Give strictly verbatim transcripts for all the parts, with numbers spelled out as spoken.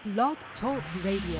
Blog Talk Radio.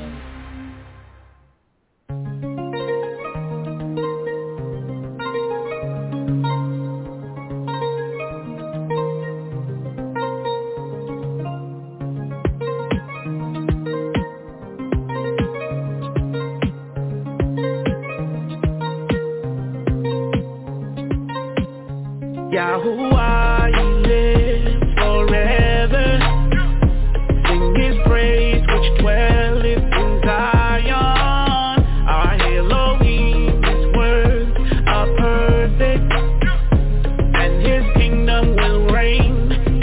Yahuwah, He lives forever. Sing His praise, which dwelleth in Zion. Our Elohim, His words are perfect, and His kingdom will reign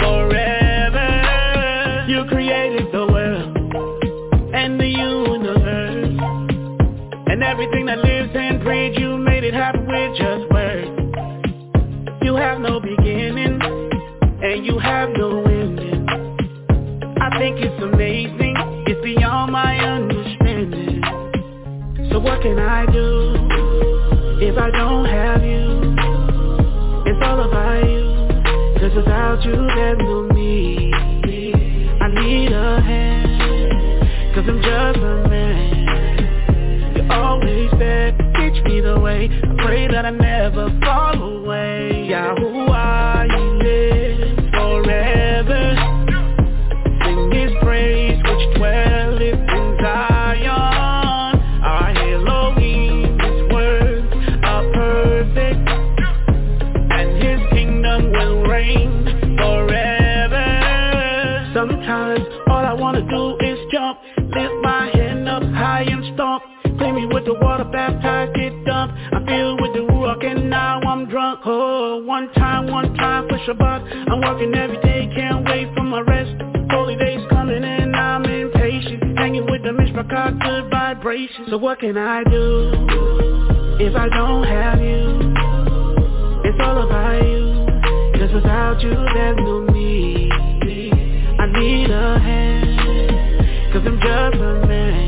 forever. You created the world and the universe, and everything that lives and breathes. You made it happen with just words. You have no beginning, and you have no ending. I think it's amazing, it's beyond my understanding. So what can I do if I don't have you? It's all about you, 'cause without you there's no me. I need a hand, 'cause I'm just a man. You're always there, teach me the way. I pray that I never fall away. Yahuwah, He lives forever. Sing His praise, which dwelleth in Zion. Our Elohim, His words are perfect, and His kingdom will reign forever. Sometimes all I wanna do is jump, lift my hand up high and stomp. Clean me with the water, baptized, get dumped. I feel with the Ruach and now I'm drunk. Oh, one time, one time for Shabbat. I'm working every day, can't wait for my rest. Holy days coming and I'm impatient. Hanging with the Mishpachah, good vibrations. So what can I do if I don't have you? It's all about you, 'cause without you there's no me. I need a hand, 'cause I'm just a man.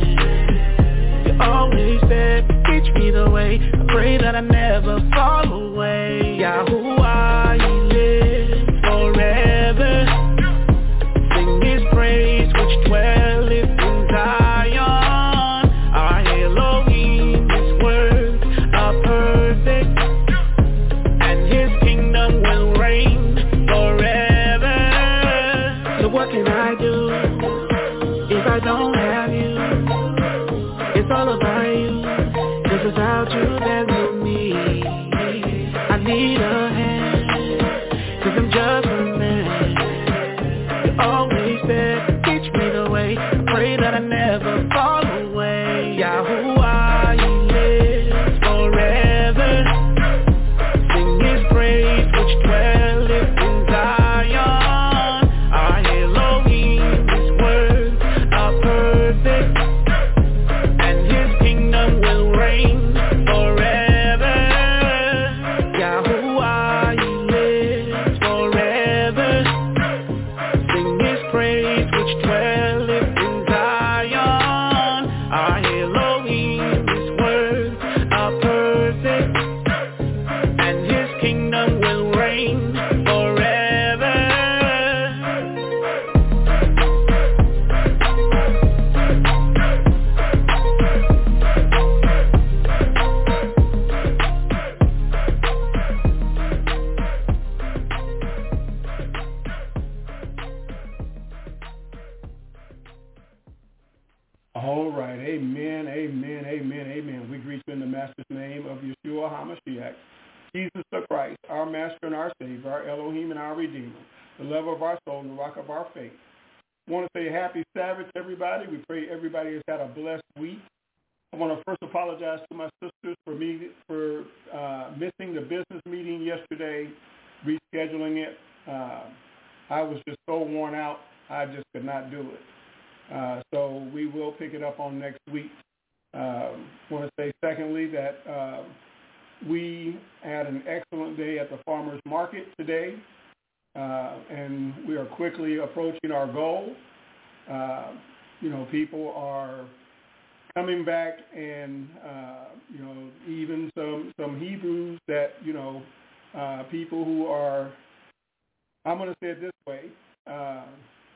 Always there, teach me the way. I pray that I never fall away. Yahuwah, He lives forever. Sing His praise, which dwelleth in Zion. Our Elohim, His words are perfect, and His kingdom will reign forever. So what can I do if I don't have you? It's all about you, 'cause without you there's no me. I need a hand, 'cause I'm just a man. You're always there, teach me the way. I pray that I never fall away. Yahuwah, He lives forever. Sing His praise, which dwelleth in Zion. Our Elohim, His words are perfect, will reign forever. Yahuwah, He lives forever. Sing His praise, which dwelleth in Zion. Our Elohim, His words are perfect, and His kingdom will reign forever. All right, amen, amen, amen, amen. We greet you in the Master's name of Yeshua HaMashiach, Jesus the Christ, our Master and our Savior, our Elohim and our Redeemer, the lover of our soul and the rock of our faith. I want to say happy Sabbath to everybody. We pray everybody has had a blessed week. I want to first apologize to my sisters for me for uh, missing the business meeting yesterday, rescheduling it. Uh, I was just so worn out, I just could not do it. Uh, so we will pick it up on next week. I uh, want to say, secondly, that uh, we had an excellent day at the farmers market today, uh, and we are quickly approaching our goal. Uh, you know, people are coming back, and, uh, you know, even some, some Hebrews that, you know, uh, people who are, I'm going to say it this way, uh,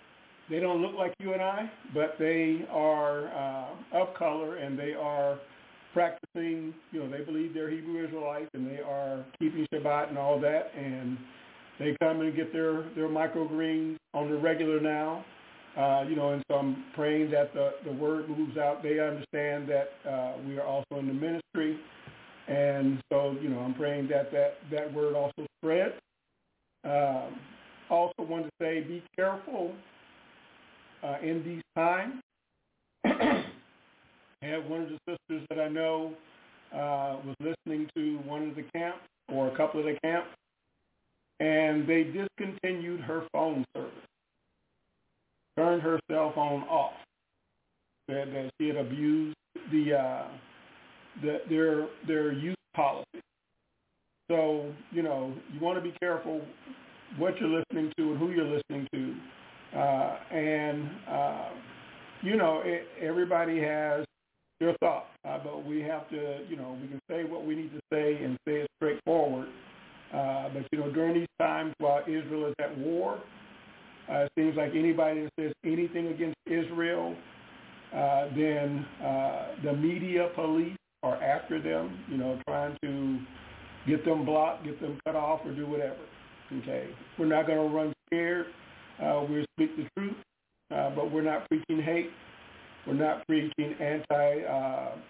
they don't look like you and I, but they are uh, of color, and they are practicing, you know, they believe they're Hebrew Israelites, and they are keeping Shabbat and all that, and they come and get their, their microgreens on the regular now, uh, you know, and so I'm praying that the, the word moves out. They understand that uh, we are also in the ministry, and so, you know, I'm praying that that, that word also spreads. Um, also want to say be careful uh, in these times. I have one of the sisters that I know uh, was listening to one of the camps or a couple of the camps, and they discontinued her phone service, turned her cell phone off, said that she had abused the, uh, the their their use policy. So, you know, you want to be careful what you're listening to and who you're listening to. Uh, and, uh, you know, it, everybody has their thoughts, uh, but we have to, you know, we can say what we need to say and say it straightforward. Uh, but, you know, during these times while Israel is at war, uh, it seems like anybody that says anything against Israel, uh, then uh, the media police are after them, you know, trying to get them blocked, get them cut off, or do whatever. Okay, we're not going to run scared. Uh, we'll speak the truth, uh, but we're not preaching hate. We're not preaching anti-Semitism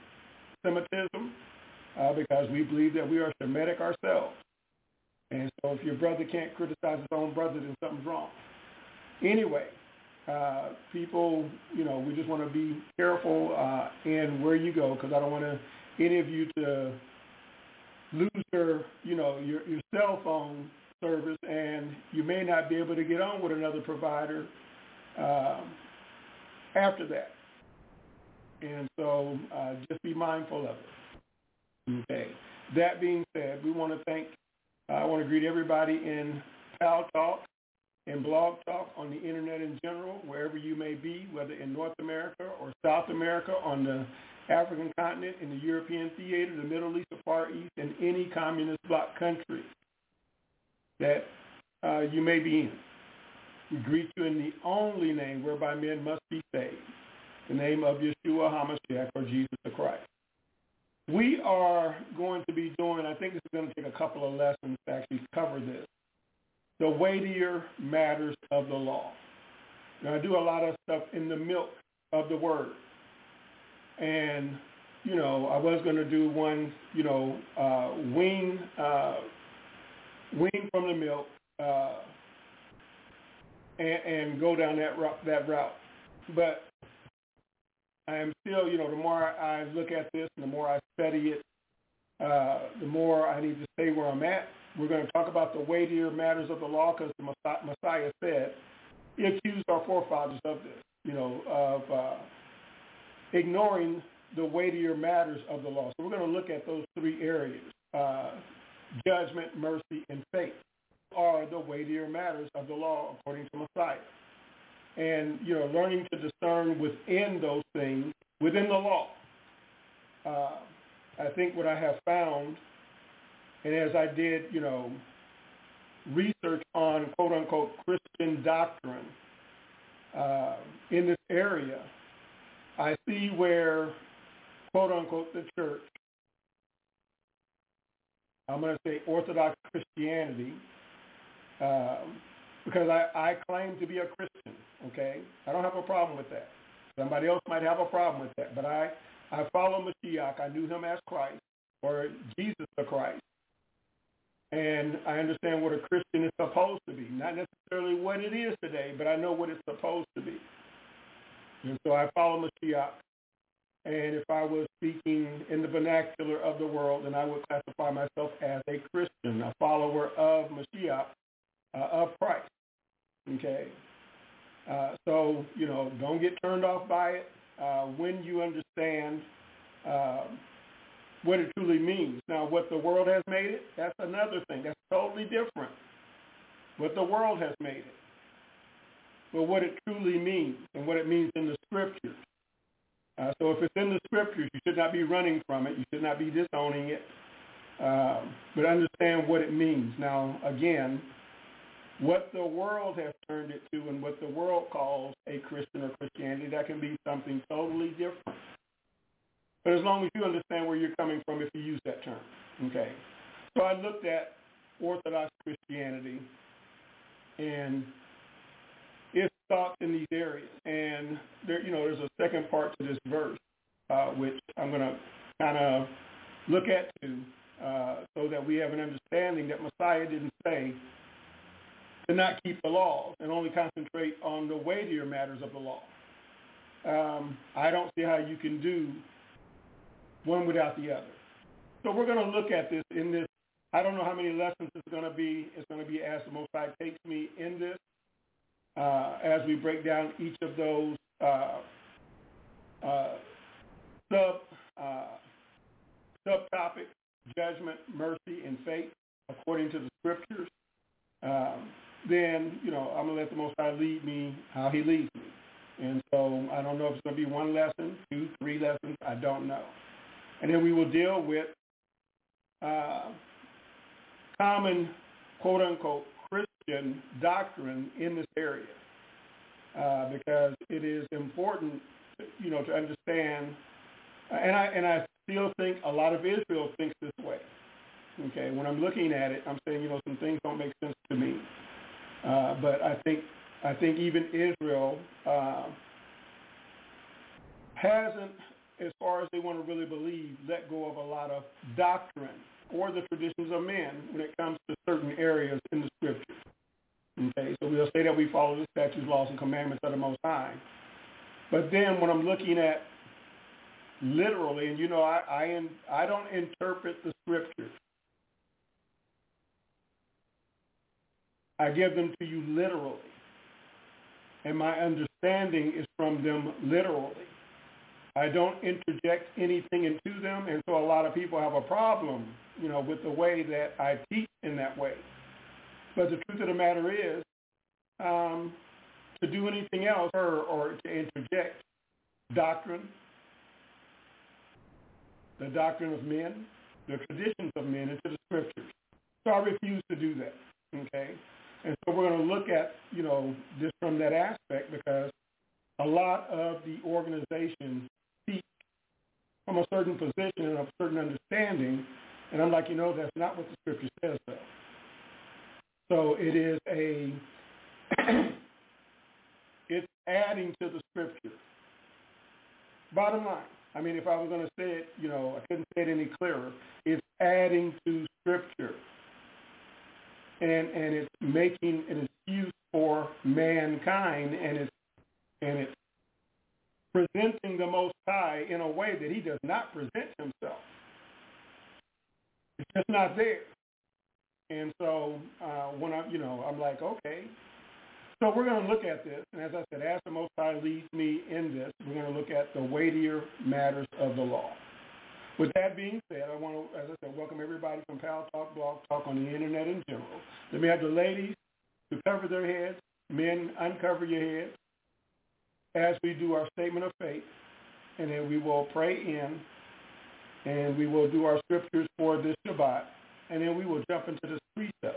uh, because we believe that we are Semitic ourselves. And so if your brother can't criticize his own brother, then something's wrong. Anyway, uh, people, you know, we just want to be careful uh, in where you go, because I don't want to, any of you to lose your, you know, your, your cell phone service, and you may not be able to get on with another provider um, after that. And so uh, just be mindful of it. Okay. That being said, we want to thank, uh, I want to greet everybody in Pal Talk and Blog Talk on the internet in general, wherever you may be, whether in North America or South America, on the African continent, in the European theater, the Middle East, the Far East, and any communist bloc country that uh, you may be in. We greet you in the only name whereby men must be saved, the name of Yeshua HaMashiach, or Jesus the Christ. We are going to be doing, I think this is going to take a couple of lessons to actually cover this, the weightier matters of the law. Now, I do a lot of stuff in the milk of the word. And, you know, I was going to do one, you know, uh, wean, uh, wean from the milk uh, and, and go down that route, that route. But I am still, you know, the more I look at this and the more I study it, uh, the more I need to stay where I'm at. We're going to talk about the weightier matters of the law, because the Messiah said, he accused our forefathers of this, you know, of uh, ignoring the weightier matters of the law. So we're going to look at those three areas. Uh, judgment, mercy, and faith are the weightier matters of the law according to Messiah. And, you know, learning to discern within those things, within the law. Uh, I think what I have found, and as I did, you know, research on quote-unquote Christian doctrine uh, in this area, I see where, quote-unquote, the church, I'm going to say Orthodox Christianity, um, because I, I claim to be a Christian, okay? I don't have a problem with that. Somebody else might have a problem with that, but I, I follow Mashiach. I knew him as Christ, or Jesus the Christ. And I understand what a Christian is supposed to be. Not necessarily what it is today, but I know what it's supposed to be. And so I follow Mashiach. And if I was speaking in the vernacular of the world, then I would classify myself as a Christian, a follower of Mashiach, uh, of Christ. Okay? Uh, so, you know, don't get turned off by it uh, when you understand uh, what it truly means. Now, what the world has made it, that's another thing. That's totally different. What the world has made it. But what it truly means and what it means in the Scriptures. Uh, so if it's in the Scriptures, you should not be running from it. You should not be disowning it. Um, but understand what it means. Now, again, what the world has turned it to and what the world calls a Christian or Christianity, that can be something totally different. But as long as you understand where you're coming from if you use that term, okay? So I looked at Orthodox Christianity and its thoughts in these areas. And there, you know, there's a second part to this verse, uh, which I'm going to kind of look at too, uh, so that we have an understanding that Messiah didn't say to not keep the laws and only concentrate on the weightier matters of the law. Um, I don't see how you can do one without the other. So we're going to look at this in this. I don't know how many lessons it's going to be. It's going to be as the Most High takes me in this, uh, as we break down each of those uh, uh, sub uh, subtopics: judgment, mercy, and faith, according to the scriptures. Um, then, you know, I'm going to let the Most High lead me how he leads me. And so I don't know if it's going to be one lesson, two, three lessons. I don't know. And then we will deal with uh, common, quote-unquote, Christian doctrine in this area, uh, because it is important, you know, to understand. And I and I still think a lot of Israel thinks this way. Okay, when I'm looking at it, I'm saying, you know, some things don't make sense to me. Uh, but I think I think even Israel uh, hasn't, as far as they want to really believe, let go of a lot of doctrine or the traditions of men when it comes to certain areas in the scriptures. Okay, so we'll say that we follow the statutes, laws, and commandments of the Most High. But then when I'm looking at literally, and you know, I I, in, I don't interpret the scriptures. I give them to you literally. And my understanding is from them literally. I don't interject anything into them, and so a lot of people have a problem, you know, with the way that I teach in that way. But the truth of the matter is, um, to do anything else or, or to interject doctrine, the doctrine of men, the traditions of men into the scriptures. So I refuse to do that, okay? And so we're going to look at, you know, this from that aspect, because a lot of the organizations speak from a certain position and a certain understanding, and I'm like, you know, that's not what the scripture says, though. So it is a, it's adding to the scripture. Bottom line, I mean, if I was going to say it, you know, I couldn't say it any clearer. It's adding to scripture. And and it's making an excuse for mankind, and it's and it's presenting the Most High in a way that he does not present himself. It's just not there. And so uh, when I, you know, I'm like, okay. So we're going to look at this, and as I said, as the Most High leads me in this, we're going to look at the weightier matters of the law. With that being said, I want to, as I said, welcome everybody from Pal Talk, Blog Talk, on the internet in general. Let me have the ladies to cover their heads, men uncover your heads, as we do our statement of faith, and then we will pray in, and we will do our scriptures for this Shabbat, and then we will jump into this precept.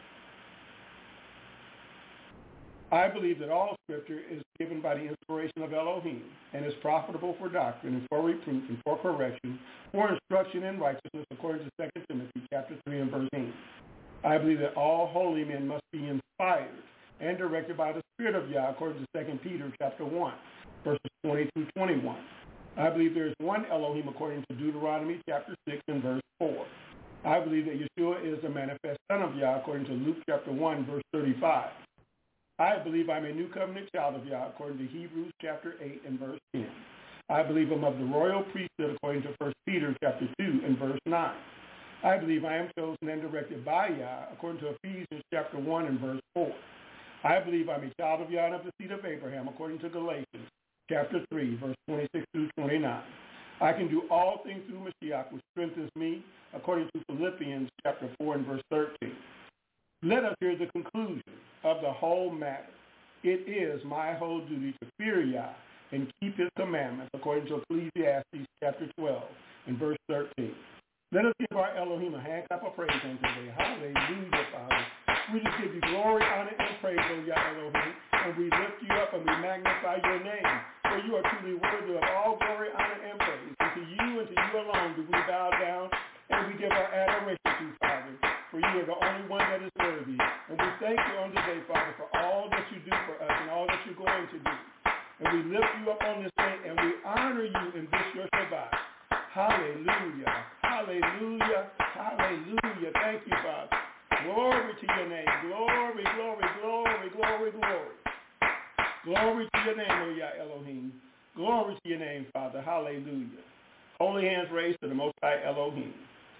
I believe that all scripture is given by the inspiration of Elohim and is profitable for doctrine and for reproof and for correction, for instruction in righteousness, according to Second Timothy chapter three and verse eight. I believe that all holy men must be inspired and directed by the Spirit of Yah, according to Second Peter chapter one, verses twenty through twenty-one. I believe there is one Elohim, according to Deuteronomy chapter six and verse four. I believe that Yeshua is the manifest Son of Yah, according to Luke chapter one, verse thirty-five. I believe I'm a new covenant child of Yah, according to Hebrews chapter eight and verse ten. I believe I'm of the royal priesthood, according to First Peter chapter two and verse nine. I believe I am chosen and directed by Yah, according to Ephesians chapter one and verse four. I believe I'm a child of Yah and of the seed of Abraham, according to Galatians chapter three, verse twenty-six through twenty-nine. I can do all things through Mashiach, which strengthens me, according to Philippians chapter four and verse thirteen. Let us hear the conclusion of the whole matter. It is my whole duty to fear Yah and keep his commandments, according to Ecclesiastes chapter twelve and verse thirteen. Let us give our Elohim a hand clap of praise on today. Hallelujah, Father. we just give you glory, honor, and praise, O Yah Elohim. And we lift you up and we magnify your name. For you are truly worthy of all glory, honor, and praise. And to you and to you alone do we bow down and we give our adoration to you, Father. For you are the only one that is worthy. And we thank you on today, Father, for all that you do for us and all that you're going to do. And we lift you up on this day and we honor you in this your Shabbat. Hallelujah. Hallelujah. Hallelujah. Thank you, Father. Glory to your name. Glory, glory, glory, glory, glory. Glory to your name, O Yah Elohim. Glory to your name, Father. Hallelujah. Holy hands raised to the Most High Elohim.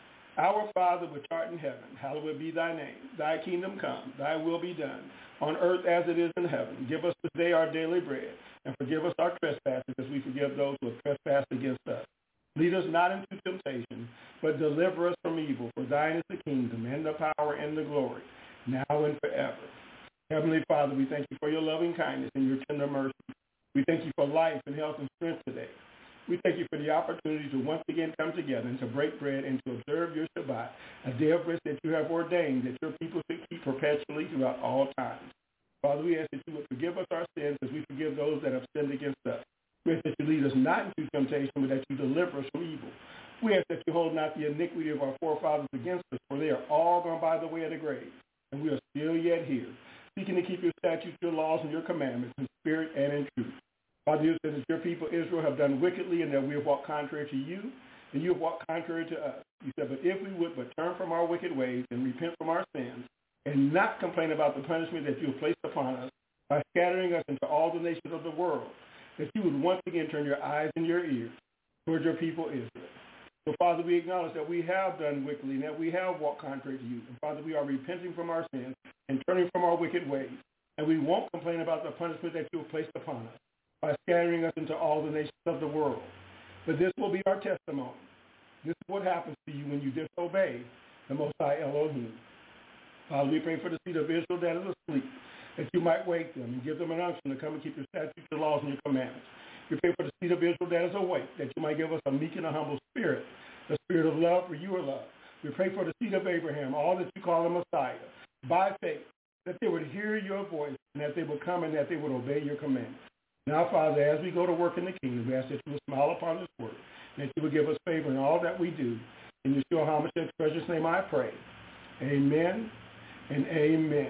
Our Father which art in heaven, hallowed be thy name. Thy kingdom come, thy will be done, on earth as it is in heaven. Give us today our daily bread, and forgive us our trespasses as we forgive those who have trespassed against us. Lead us not into temptation, but deliver us from evil. For thine is the kingdom, and the power, and the glory, now and forever. Heavenly Father, we thank you for your loving kindness and your tender mercy. We thank you for life and health and strength today. We thank you for the opportunity to once again come together and to break bread and to observe your Shabbat, a day of rest that you have ordained that your people should keep perpetually throughout all times. Father, we ask that you would forgive us our sins as we forgive those that have sinned against us. We ask that you lead us not into temptation, but that you deliver us from evil. We ask that you hold not the iniquity of our forefathers against us, for they are all gone by the way of the grave, and we are still yet here, seeking to keep your statutes, your laws, and your commandments in spirit and in truth. Father, you said that your people Israel have done wickedly and that we have walked contrary to you, and you have walked contrary to us. You said, but if we would but turn from our wicked ways and repent from our sins and not complain about the punishment that you have placed upon us by scattering us into all the nations of the world, that you would once again turn your eyes and your ears towards your people Israel. So, Father, we acknowledge that we have done wickedly and that we have walked contrary to you. And, Father, we are repenting from our sins and turning from our wicked ways. And we won't complain about the punishment that you have placed upon us by scattering us into all the nations of the world. But this will be our testimony. This is what happens to you when you disobey the Most High Elohim. Father, we pray for the seed of Israel that is asleep, that you might wake them and give them an unction to come and keep your statutes, your laws, and your commandments. We pray for the seed of Israel that is awake, that you might give us a meek and a humble spirit, the spirit of love, for you are love. We pray for the seed of Abraham, all that you call a Messiah, by faith, that they would hear your voice and that they would come and that they would obey your commandments. Now, Father, as we go to work in the kingdom, we ask that you would smile upon this word, and that you would give us favor in all that we do. In Yeshua HaMashiach's precious name I pray. Amen and amen.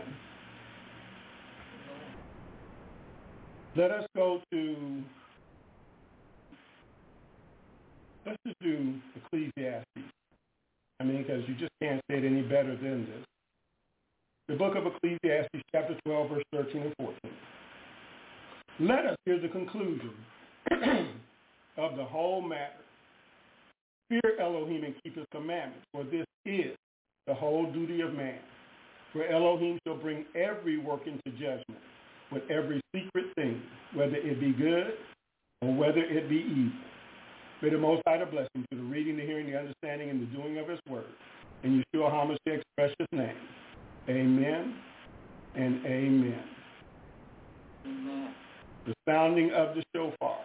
Let us go to, let's just do Ecclesiastes. I mean, because you just can't say it any better than this. The book of Ecclesiastes, chapter twelve, verse thirteen and fourteen. Let us hear the conclusion of the whole matter. Fear Elohim and keep his commandments, for this is the whole duty of man. For Elohim shall bring every work into judgment, with every secret thing, whether it be good or whether it be evil. May the Most High bless him through the reading, the hearing, the understanding, and the doing of his word. In Yeshua HaMashiach's precious name, amen and amen. Amen. The sounding of the shofar.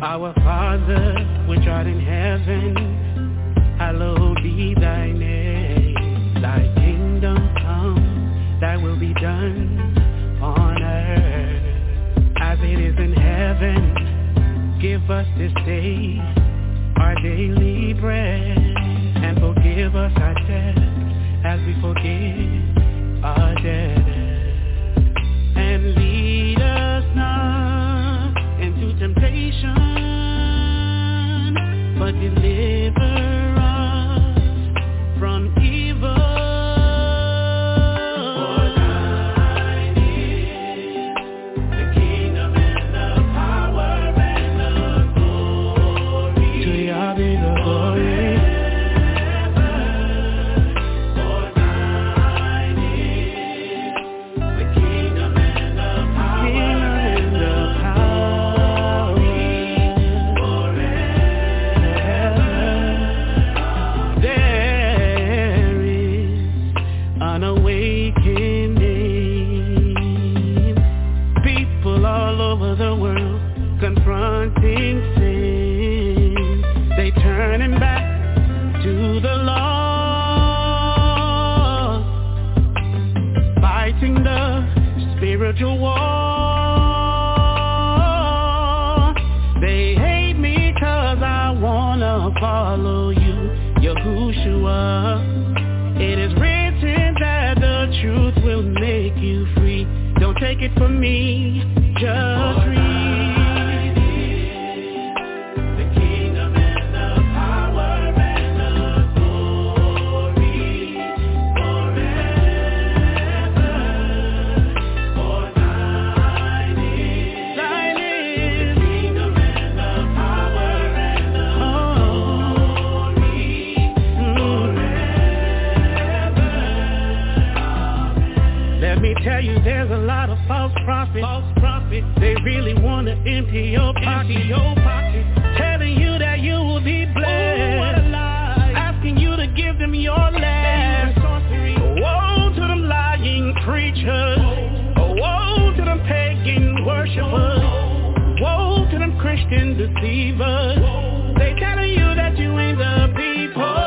Our Father, which art in heaven, hallowed be thy name. Thy kingdom come, thy will be done on earth as it is in heaven. Give us this day our daily bread, and forgive us our debt as we forgive our debtors. And lead us not into temptation, but deliver us from evil. Spiritual war. They hate me cause I wanna follow you, Yahushua. It is written that the truth will make you free. Don't take it from me, just read. Tell you there's a lot of false prophets, false prophets. They really want to empty your pocket, empty your pocket. Telling you that you will be blessed. Ooh, what a lie. Asking you to give them your last. Woe to them lying preachers. Woe, woe to them pagan worshipers. Woe to them Christian deceivers. Whoa. They telling you that you ain't the people.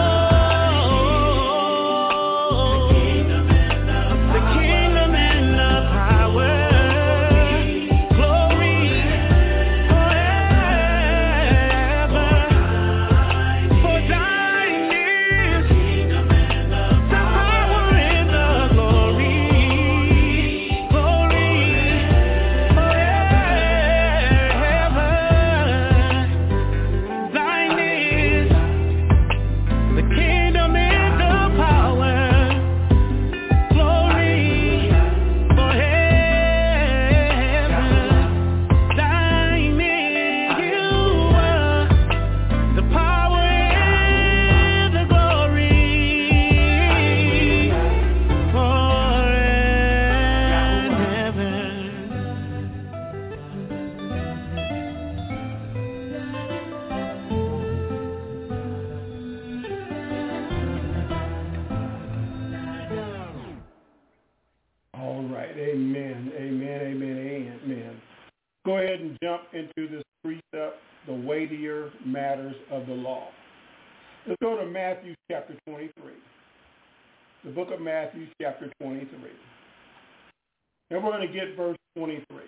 Go ahead and jump into this precept, the weightier matters of the law. Let's go to Matthew chapter twenty-three. The book of Matthew chapter twenty-three. And we're going to get verse twenty-three.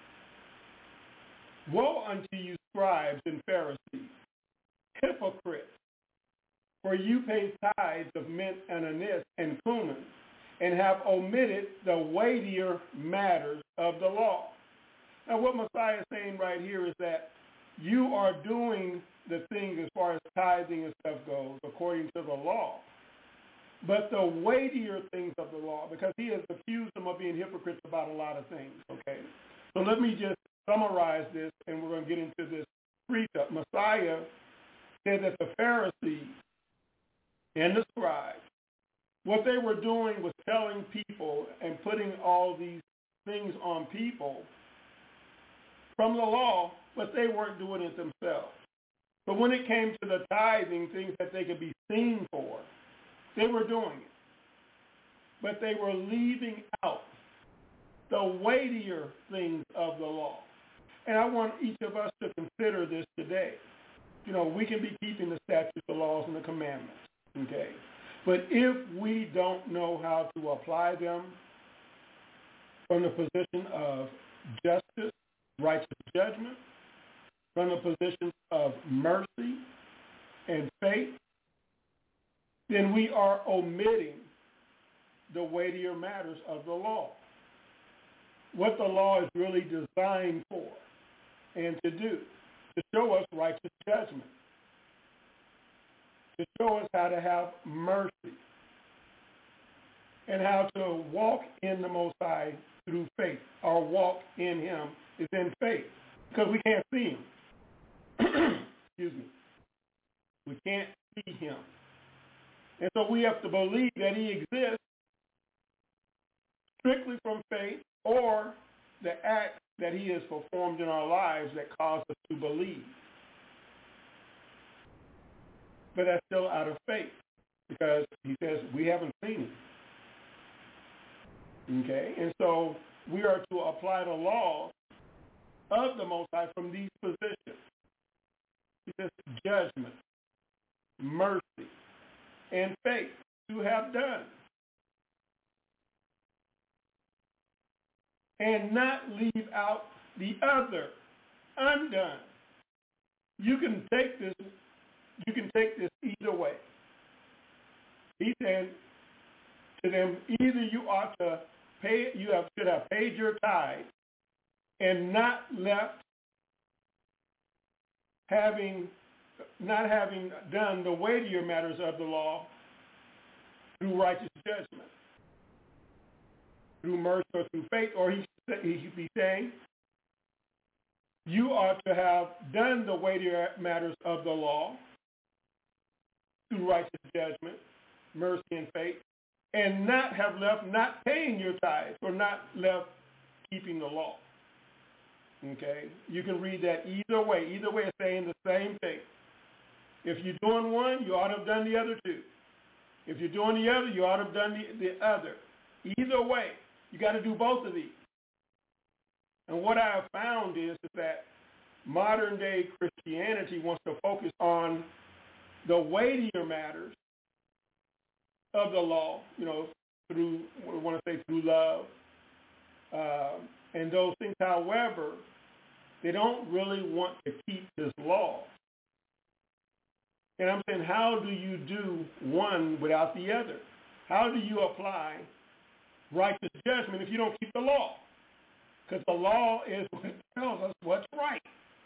Woe unto you, scribes and Pharisees, hypocrites, for you pay tithes of mint and anise and cumin, and have omitted the weightier matters of the law. Now, what Messiah is saying right here is that you are doing the things as far as tithing and stuff goes according to the law. But the weightier things of the law, because he has accused them of being hypocrites about a lot of things, okay? So let me just summarize this, and we're going to get into this precept. Messiah said that the Pharisees and the scribes, what they were doing was telling people and putting all these things on people from the law, but they weren't doing it themselves. But when it came to the tithing, things that they could be seen for, they were doing it. But they were leaving out the weightier things of the law. And I want each of us to consider this today. You know, we can be keeping the statutes, the laws, and the commandments, okay? But if we don't know how to apply them from the position of justice, righteous judgment, from the position of mercy and faith, then we are omitting the weightier matters of the law. What the law is really designed for and to do, to show us righteous judgment, to show us how to have mercy, and how to walk in the Most High through faith. Our walk in him is in faith, because we can't see him. Excuse me. We can't see him. And so we have to believe that he exists strictly from faith, or the act that he has performed in our lives that cause us to believe. But that's still out of faith, because he says we haven't seen him. Okay? And so we are to apply the law of the Most High from these positions. He says judgment, mercy, and faith to have done. And not leave out the other undone. You can take this, you can take this either way. He said to them, either you ought to pay, you have, should have paid your tithe and not left having, not having done the weightier matters of the law through righteous judgment, through mercy or through faith, or he he'd be saying, you ought to have done the weightier matters of the law through righteous judgment, mercy, and faith, and not have left not paying your tithes or not left keeping the law. Okay? You can read that either way. Either way is saying the same thing. If you're doing one, you ought to have done the other two. If you're doing the other, you ought to have done the, the other. Either way, you got to do both of these. And what I have found is, is that modern-day Christianity wants to focus on the weightier matters of the law, you know, through, I want to say through love, uh, and those things. However, they don't really want to keep his law. And I'm saying, how do you do one without the other? How do you apply righteous judgment if you don't keep the law? Because the law is what tells us what's right.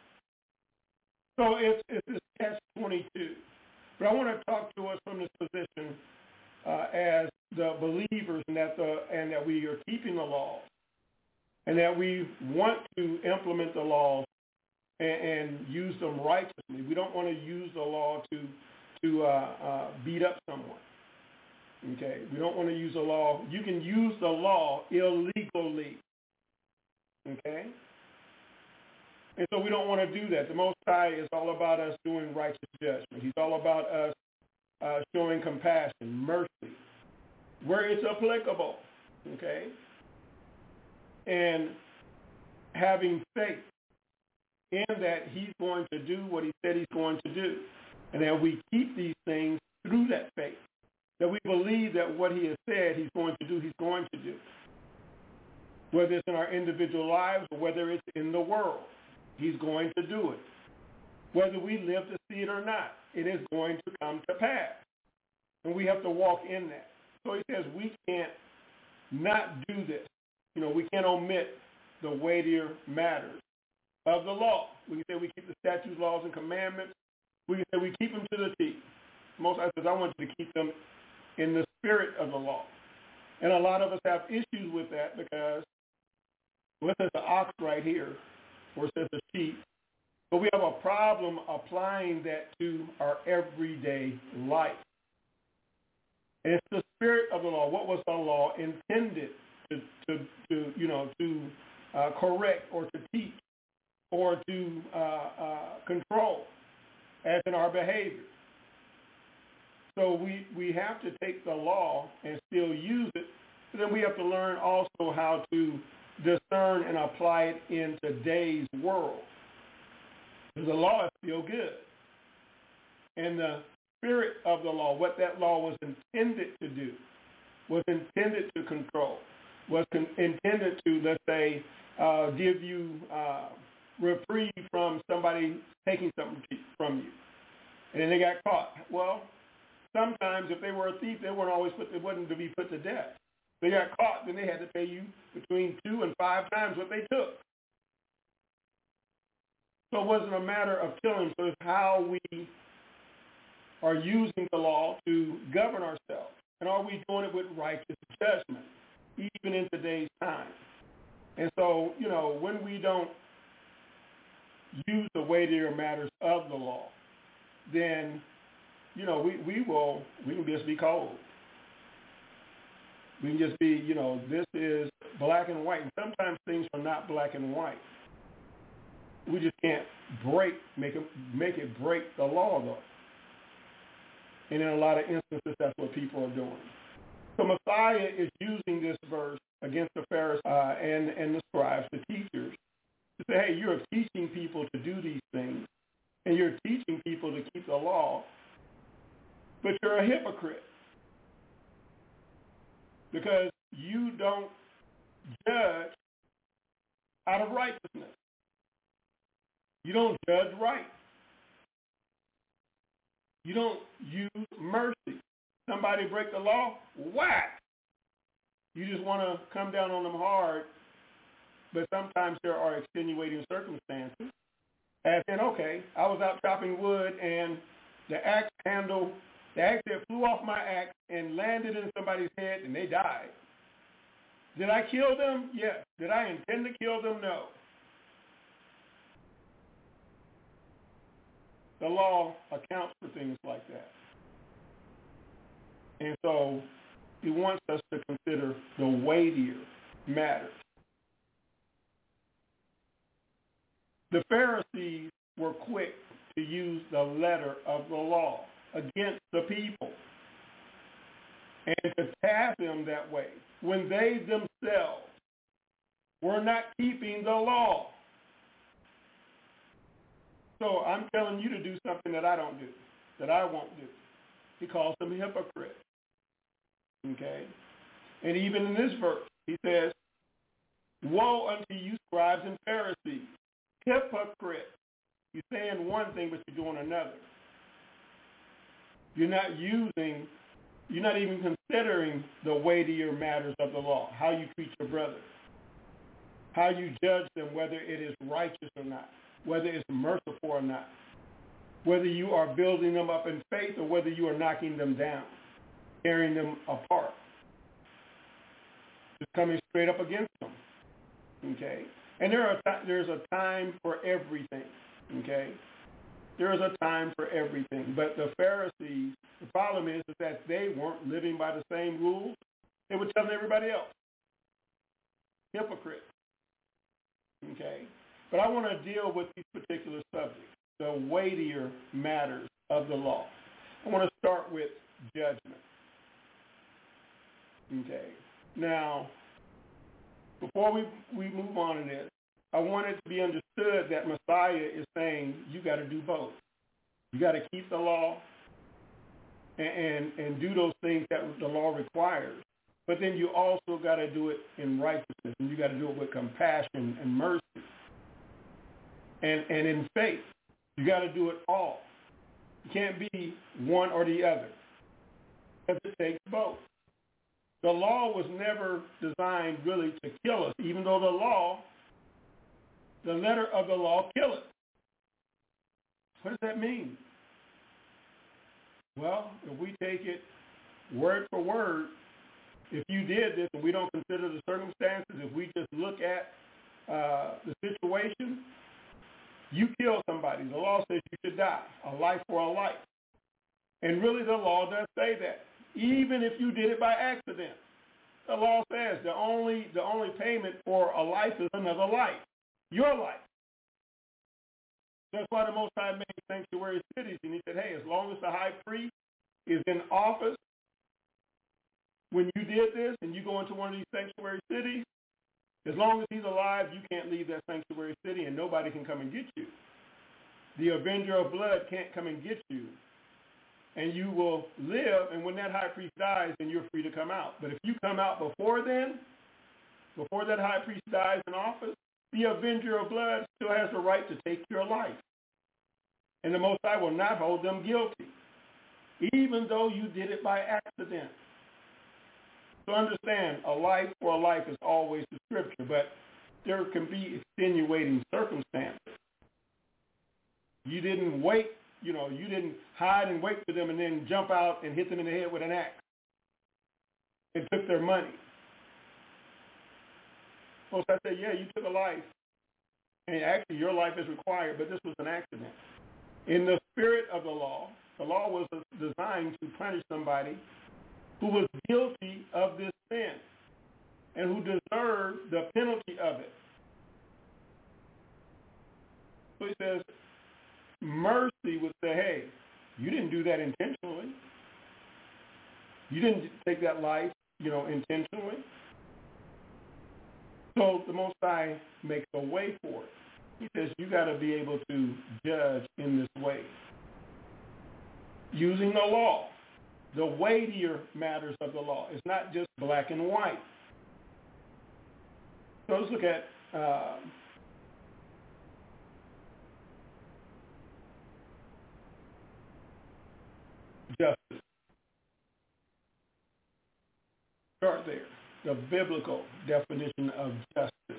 So it's, it's this catch twenty-two. But I want to talk to us from this position uh, as the believers, and that the and that we are keeping the law, and that we want to implement the laws and, and use them righteously. We don't want to use the law to to uh, uh, beat up someone. Okay, we don't want to use the law. You can use the law illegally. Okay? And so we don't want to do that. The Most High is all about us doing righteous judgment. He's all about us uh, showing compassion, mercy, where it's applicable. Okay? And having faith in that he's going to do what he said he's going to do. And that we keep these things through that faith. That we believe that what he has said he's going to do, he's going to do. Whether it's in our individual lives or whether it's in the world, he's going to do it. Whether we live to see it or not, it is going to come to pass. And we have to walk in that. So he says we can't not do this. You know, we can't omit the weightier matters of the law. We can say we keep the statutes, laws, and commandments. We can say we keep them to the T. Most I says I want you to keep them in the spirit of the law. And a lot of us have issues with that because well, it says the ox right here, or it says the sheep. But we have a problem applying that to our everyday life. And it's the spirit of the law. What was the law intended to, to, to you know, to uh, correct or to teach or to uh, uh, control, as in our behavior? So we, we have to take the law and still use it. But then we have to learn also how to discern and apply it in today's world. Because the law is still good. And the spirit of the law, what that law was intended to do, was intended to control, was con- intended to, let's say, uh, give you uh, reprieve from somebody taking something from you. And then they got caught. Well, sometimes if they were a thief, they weren't always put, they wasn't to be put to death. They got caught, then they had to pay you between two and five times what they took. So it wasn't a matter of killing. So it's how we are using the law to govern ourselves. And are we doing it with righteous judgment, even in today's time? And so, you know, when we don't use the weightier matters of the law, then, you know, we, we will, we can just be cold. We can just be, you know, this is black and white. And sometimes things are not black and white. We just can't break, make it, make it break the law, though. And in a lot of instances, that's what people are doing. So Messiah is using this verse against the Pharisees uh, and, and the scribes, the teachers, to say, hey, you're teaching people to do these things, and you're teaching people to keep the law, but you're a hypocrite because you don't judge out of righteousness. You don't judge right. You don't use mercy. Somebody break the law, whack. You just want to come down on them hard, but sometimes there are extenuating circumstances. As in, okay, I was out chopping wood and the axe handle, the axe that flew off my axe and landed in somebody's head and they died. Did I kill them? Yes. Did I intend to kill them? No. The law accounts for things like that. And so he wants us to consider the weightier matters. The Pharisees were quick to use the letter of the law against the people and to task them that way when they themselves were not keeping the law. So I'm telling you to do something that I don't do, that I won't do. He calls them hypocrites. Okay? And even in this verse, he says, woe unto you, scribes and Pharisees, hypocrites. You're saying one thing, but you're doing another. You're not using, you're not even considering the weightier matters of the law, how you treat your brother, how you judge them, whether it is righteous or not, whether it's merciful or not, whether you are building them up in faith or whether you are knocking them down, tearing them apart, just coming straight up against them, okay? And there are th- there's a time for everything, okay? There is a time for everything. But the Pharisees, the problem is, is that they weren't living by the same rules. They were telling everybody else. Hypocrites, okay? But I want to deal with these particular subjects, the weightier matters of the law. I want to start with judgment. Okay. Now, before we, we move on to this, I want it to be understood that Messiah is saying you got to do both. You got to keep the law and, and, and do those things that the law requires. But then you also got to do it in righteousness, and you got to do it with compassion and mercy. And, and in faith, you got to do it all. You can't be one or the other, because it takes both. The law was never designed really to kill us, even though the law, the letter of the law, kill us. What does that mean? Well, if we take it word for word, if you did this and we don't consider the circumstances, if we just look at uh, the situation, you kill somebody. The law says you should die, a life for a life. And really the law does say that, even if you did it by accident. The law says the only the only payment for a life is another life, your life. That's why the Most High made sanctuary cities. And he said, hey, as long as the high priest is in office, when you did this and you go into one of these sanctuary cities, As long as he's alive, you can't leave that sanctuary city and nobody can come and get you. The avenger of blood can't come and get you. And you will live, and when that high priest dies, then you're free to come out. But if you come out before then, before that high priest dies in office, the avenger of blood still has the right to take your life. And the Most High will not hold them guilty, even though you did it by accident. So understand, a life for a life is always the scripture, but there can be extenuating circumstances. You didn't wait, you know, you didn't hide and wait for them and then jump out and hit them in the head with an axe and took their money. Most I say, yeah, you took a life, and actually your life is required, but this was an accident. In the spirit of the law, the law was designed to punish somebody who was guilty of this sin and who deserved the penalty of it. So he says, mercy would say, hey, you didn't do that intentionally. You didn't take that life, you know, intentionally. So the Most High makes a way for it. He says you got to be able to judge in this way. Using the law, the weightier matters of the law. It's not just black and white. So let's look at uh, justice. Start there. The biblical definition of justice.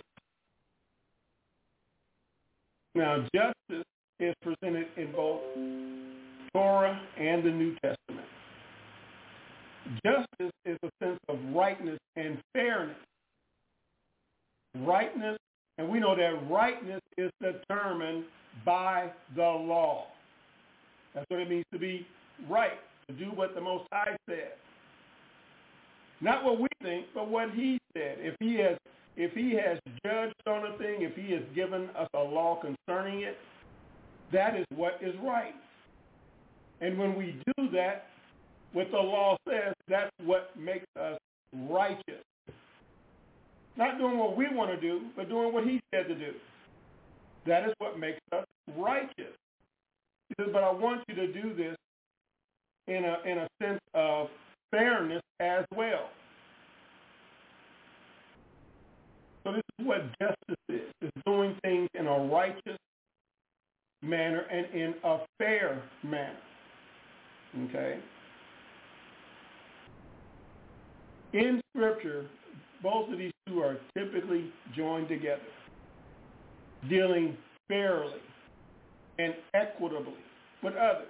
Now, justice is presented in both Torah and the New Testament. Justice is a sense of rightness and fairness. Rightness, and we know that rightness is determined by the law. That's what it means to be right, to do what the Most High said. Not what we think, but what he said. If he has if he has judged on a thing, if he has given us a law concerning it, that is what is right. And when we do that, what the law says, that's what makes us righteous. Not doing what we want to do, but doing what he said to do. That is what makes us righteous. He says, but I want you to do this in a in a sense of fairness as well. So this is what justice is. It's doing things in a righteous manner and in a fair manner. Okay? In Scripture, both of these two are typically joined together, dealing fairly and equitably with others.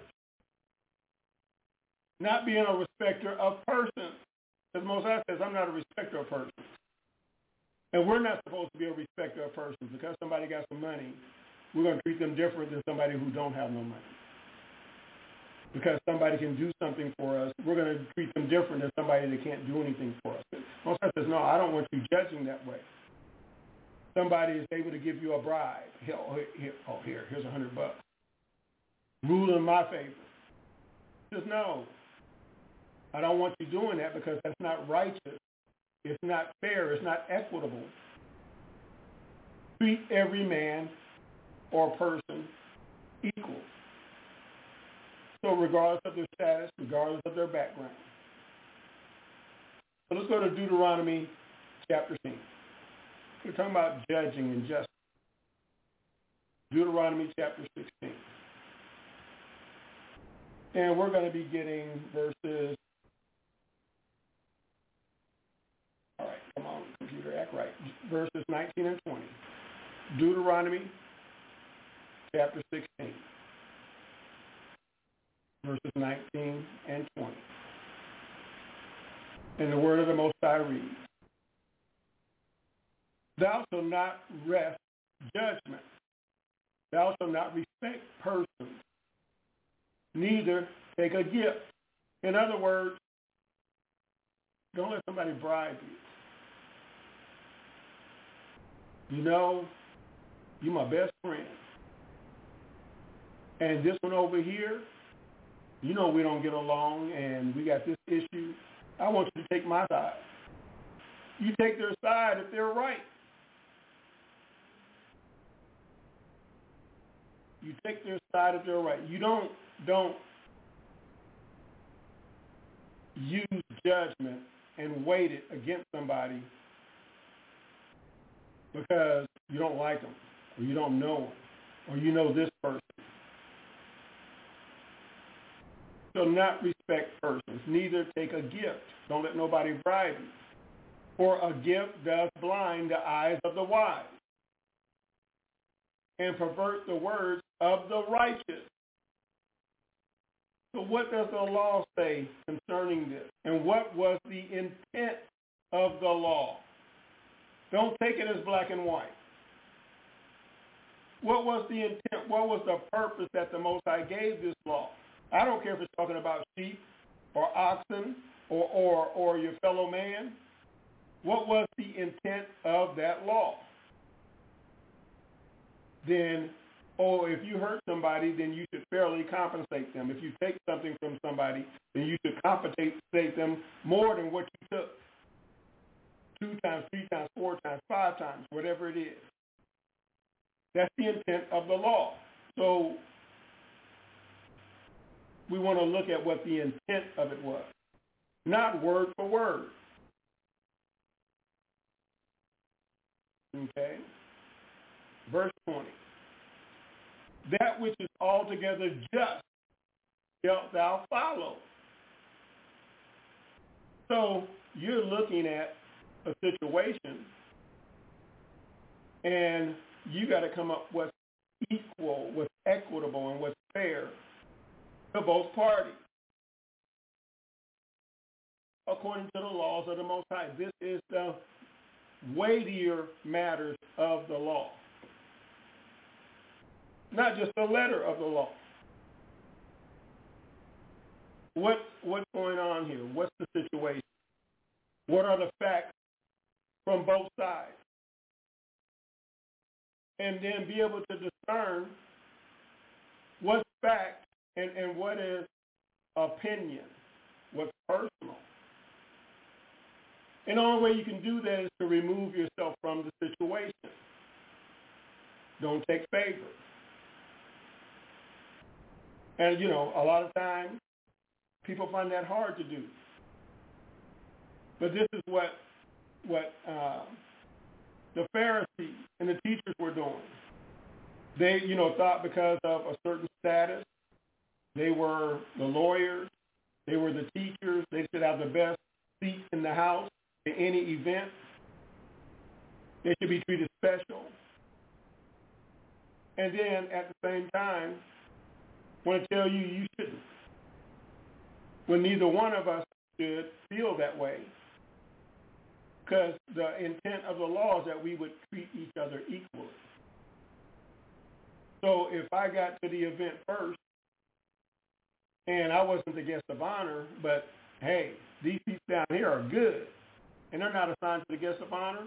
Not being a respecter of persons. As Moses says, I'm not a respecter of persons. And we're not supposed to be a respecter of persons. Because somebody got some money, we're going to treat them different than somebody who don't have no money. Because somebody can do something for us, we're going to treat them different than somebody that can't do anything for us. Moses says, no, I don't want you judging that way. Somebody is able to give you a bribe. Here, oh, here, oh, here here's a hundred bucks. Rule in my favor. He says, no. I don't want you doing that because that's not righteous. It's not fair. It's not equitable. Treat every man or person equal. So regardless of their status, regardless of their background. So let's go to Deuteronomy chapter sixteen. We're talking about judging and justice. Deuteronomy chapter sixteen. And we're going to be getting verses. All right, come on, computer, act right. Verses nineteen and twenty. Deuteronomy chapter sixteen. Verses nineteen and twenty. And the word of the Most High reads, thou shalt not wrest judgment. Thou shalt not respect persons, neither take a gift. In other words, don't let somebody bribe you. You know, you're my best friend. And this one over here, you know we don't get along and we got this issue. I want you to take my side. You take their side if they're right. You take their side if they're right. You don't don't use judgment and weight it against somebody because you don't like them or you don't know them or you know this person. So not respect persons, neither take a gift. Don't let nobody bribe you. For a gift does blind the eyes of the wise and pervert the words of the righteous. So what does the law say concerning this? And what was the intent of the law? Don't take it as black and white. What was the intent? What was the purpose that the Most High gave this law? I don't care if it's talking about sheep or oxen or, or, or your fellow man. What was the intent of that law? Then, oh, if you hurt somebody, then you should fairly compensate them. If you take something from somebody, then you should compensate them more than what you took. Two times, three times, four times, five times, whatever it is. That's the intent of the law. So we want to look at what the intent of it was, not word for word. Okay? Verse twenty. That which is altogether just shalt thou follow. So you're looking at a situation and you got to come up with what's equal, what's equitable, and what's fair to both parties according to the laws of the Most High. This is the weightier matters of the law, not just the letter of the law. What, what's going on here? What's the situation? What are the facts from both sides? And then be able to discern what's fact and, and what is opinion, what's personal. And the only way you can do that is to remove yourself from the situation. Don't take favor. And, you know, a lot of times people find that hard to do. But this is what what uh, the Pharisees and the teachers were doing. They, you know, thought because of a certain status, they were the lawyers, they were the teachers, they should have the best seats in the house at any event. They should be treated special. And then at the same time, want to tell you you shouldn't. When neither one of us should feel that way. Because the intent of the law is that we would treat each other equally. So if I got to the event first and I wasn't the guest of honor, but hey, these seats down here are good and they're not assigned to the guest of honor,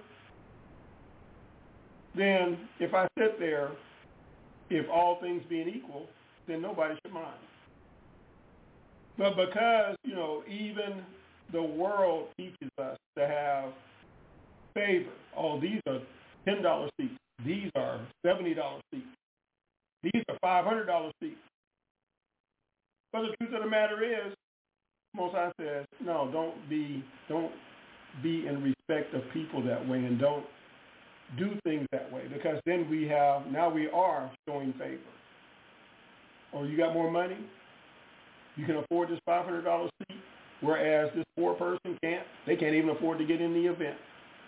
then if I sit there, if all things being equal, then nobody should mind. But because, you know, even the world teaches us to have favor. Oh, these are ten dollars seats. These are seventy dollars seats. These are five hundred dollars seats. But the truth of the matter is, Most High says, no, don't be, don't be in respect of people that way and don't do things that way, because then we have, now we are showing favor. Or you got more money? You can afford this five hundred dollars seat, whereas this poor person can't. They can't even afford to get in the event.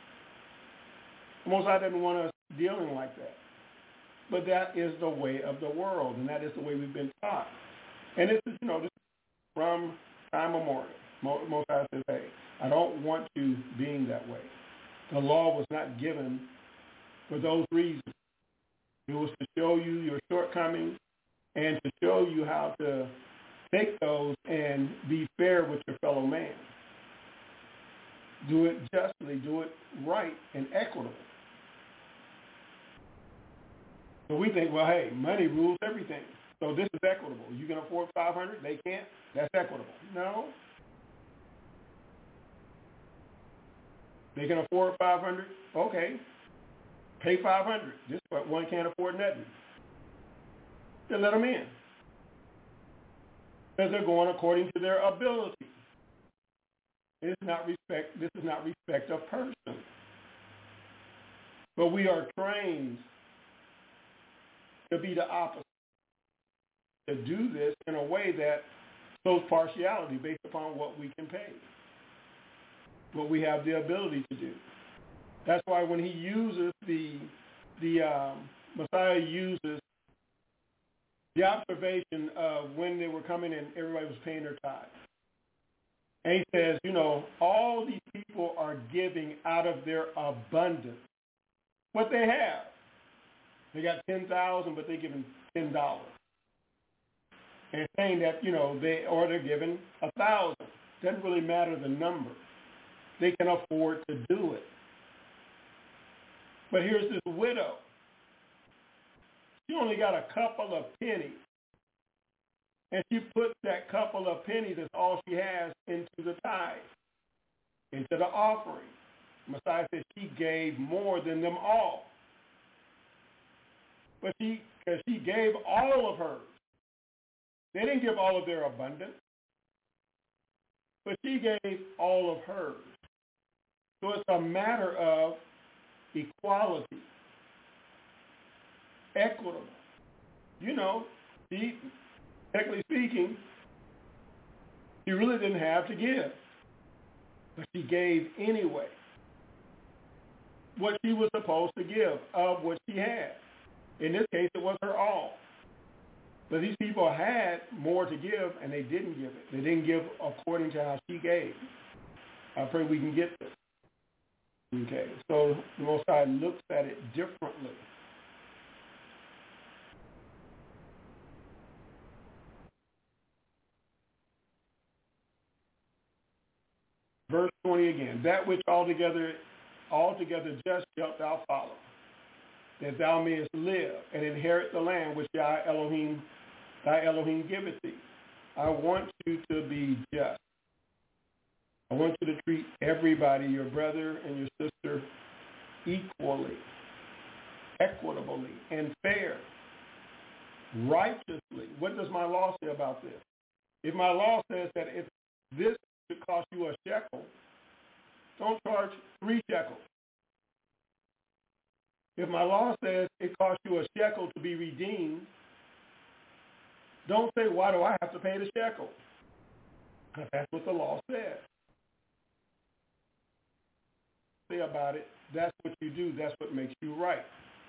Most High doesn't want us dealing like that. But that is the way of the world, and that is the way we've been taught. And this is, you know, this is from time immemorial. Most High says, hey, I don't want you being that way. The law was not given for those reasons. It was to show you your shortcomings and to show you how to take those and be fair with your fellow man. Do it justly, do it right and equitable. So we think, well, hey, money rules everything. So this is equitable. You can afford five hundred dollars, they can't. That's equitable. No. They can afford five hundred dollars, okay. Pay five hundred dollars. This one can't afford nothing. They let them in because they're going according to their ability. This is not respect. This is not respect of person. But we are trained to be the opposite, to do this in a way that shows partiality based upon what we can pay, what we have the ability to do. That's why when he uses the the um, Messiah uses the observation of when they were coming and everybody was paying their tithe. And he says, you know, all these people are giving out of their abundance what they have. They got ten thousand, but they're giving ten dollars. And saying that, you know, they or they're giving a thousand. Doesn't really matter the number. They can afford to do it. But here's this widow. She only got a couple of pennies. And she puts that couple of pennies, that's all she has, into the tithe, into the offering. Messiah says she gave more than them all. But she, because she gave all of hers. They didn't give all of their abundance. But she gave all of hers. So it's a matter of equality, equitable. You know, she, technically speaking, she really didn't have to give, but she gave anyway what she was supposed to give of what she had. In this case, it was her all. But these people had more to give, and they didn't give it. They didn't give according to how she gave. I pray we can get this. Okay, so the Most High looks at it differently. Verse twenty again, that which altogether, altogether just shalt thou follow, that thou mayest live and inherit the land which thy Elohim, thy Elohim giveth thee. I want you to be just. I want you to treat everybody, your brother and your sister, equally, equitably, and fair, righteously. What does my law say about this? If my law says that if this should cost you a shekel, don't charge three shekels. If my law says it costs you a shekel to be redeemed, don't say, why do I have to pay the shekel? Because that's what the law says. Say about it, that's what you do, that's what makes you right.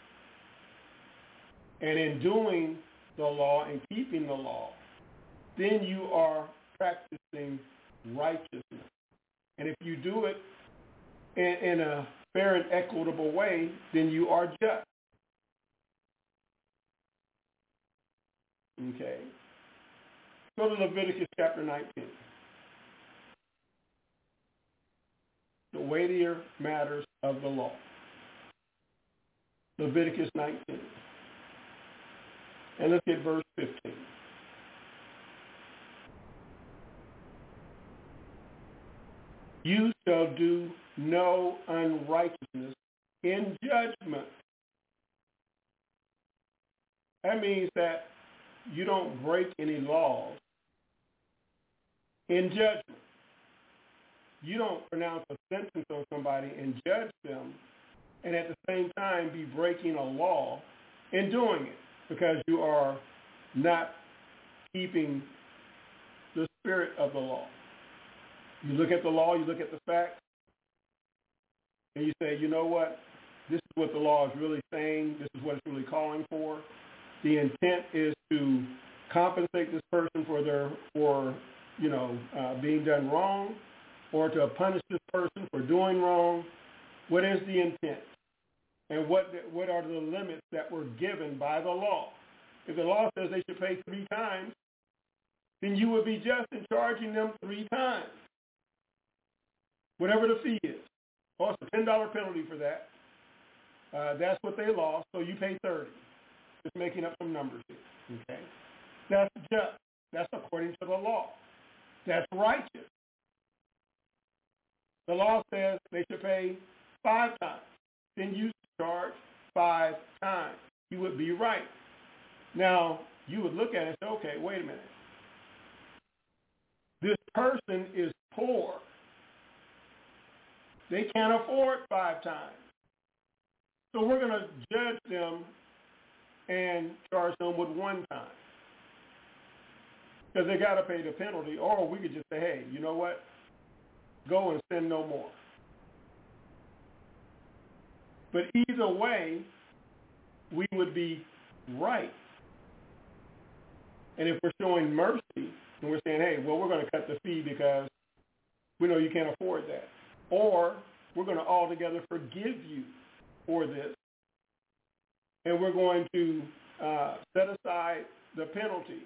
And in doing the law and keeping the law, then you are practicing righteousness. And if you do it in, in a fair and equitable way, then you are just. Okay. Go to Leviticus chapter nineteen. The weightier matters of the law. Leviticus nineteen. And let's get verse fifteen. You shall do no unrighteousness in judgment. That means that you don't break any laws in judgment. You don't pronounce a sentence on somebody and judge them and at the same time be breaking a law in doing it because you are not keeping the spirit of the law. You look at the law, you look at the facts, and you say, you know what? This is what the law is really saying. This is what it's really calling for. The intent is to compensate this person for their, for, you know, uh, being done wrong, or to punish this person for doing wrong. What is the intent? And what what are the limits that were given by the law? If the law says they should pay three times, then you would be just in charging them three times. Whatever the fee is. Oh, it's a ten dollars penalty for that. Uh, that's what they lost, so you pay thirty dollars. Just making up some numbers here. Okay? That's just. That's according to the law. That's righteous. The law says they should pay five times. Then you charge five times. You would be right. Now, you would look at it and say, okay, wait a minute. This person is poor. They can't afford five times. So we're going to judge them and charge them with one time, because they got to pay the penalty. Or we could just say, hey, you know what? Go and sin no more. But either way, we would be right. And if we're showing mercy and we're saying, hey, well, we're going to cut the fee because we know you can't afford that. Or we're going to altogether forgive you for this. And we're going to uh, set aside the penalty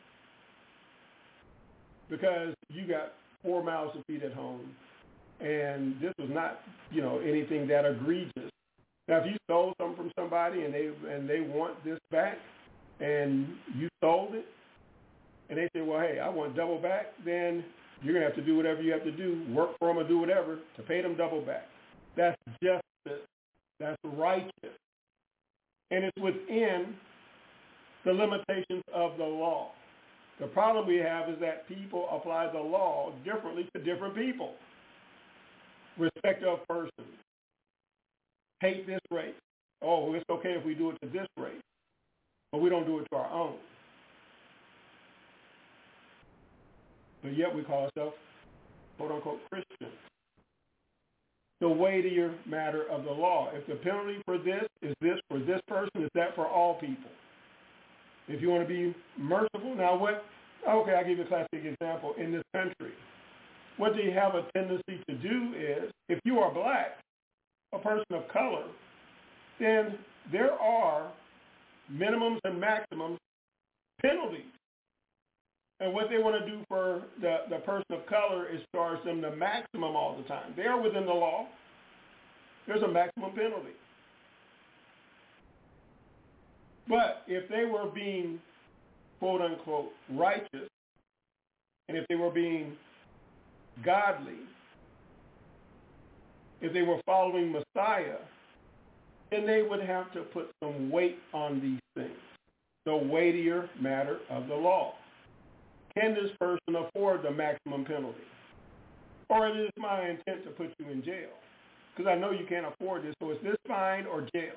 because you got four mouths to feed at home. And this was not, you know, anything that egregious. Now, if you stole something from somebody and they and they want this back, and you sold it, and they say, well, hey, I want double back, then you're going to have to do whatever you have to do, work for them or do whatever to pay them double back. That's justice. That's righteous. And it's within the limitations of the law. The problem we have is that people apply the law differently to different people. Respect of persons. Hate this race. Oh, well, it's okay if we do it to this race, but we don't do it to our own. But yet we call ourselves, quote unquote, Christians. The weightier matter of the law. If the penalty for this is this for this person, is that for all people? If you want to be merciful, now what? Okay, I'll give you a classic example. In this country, what they have a tendency to do is, if you are black, a person of color, then there are minimums and maximums penalties. And what they want to do for the, the person of color is charge them the maximum all the time. They are within the law. There's a maximum penalty. But if they were being, quote unquote, righteous, and if they were being godly, if they were following Messiah, then they would have to put some weight on these things. The weightier matter of the law. Can this person afford the maximum penalty? Or it is my intent to put you in jail? Because I know you can't afford this, so is this fine or jail?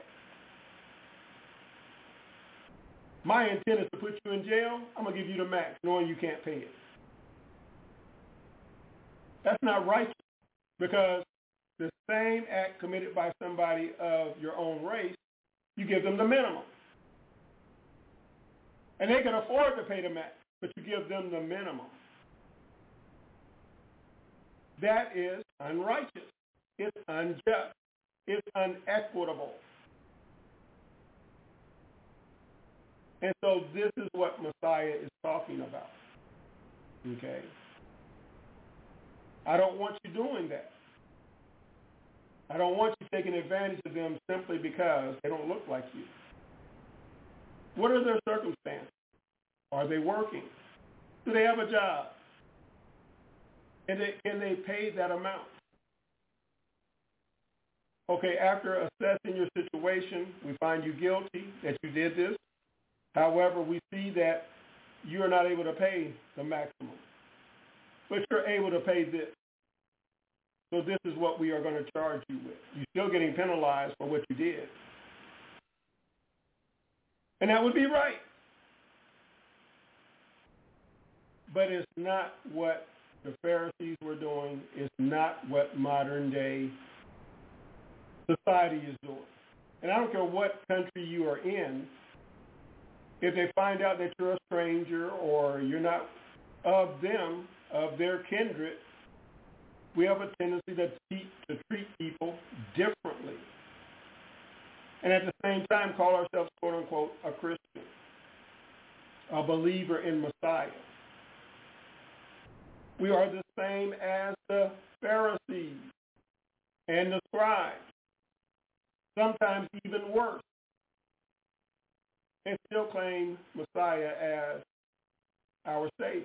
My intent is to put you in jail. I'm going to give you the max, knowing you can't pay it. That's not righteous, because the same act committed by somebody of your own race, you give them the minimum. And they can afford to pay the max, but you give them the minimum. That is unrighteous. It's unjust. It's unequitable. And so this is what Messiah is talking about. Okay? I don't want you doing that. I don't want you taking advantage of them simply because they don't look like you. What are their circumstances? Are they working? Do they have a job? And they, can they pay that amount? Okay, after assessing your situation, we find you guilty that you did this. However, we see that you are not able to pay the maximum, but you're able to pay this. So this is what we are going to charge you with. You're still getting penalized for what you did. And that would be right. But it's not what the Pharisees were doing. It's not what modern day society is doing. And I don't care what country you are in, if they find out that you're a stranger or you're not of them, of their kindred, we have a tendency to, teach, to treat people differently. And at the same time call ourselves, quote unquote, a Christian, a believer in Messiah. We are the same as the Pharisees and the scribes, sometimes even worse, and still claim Messiah as our Savior.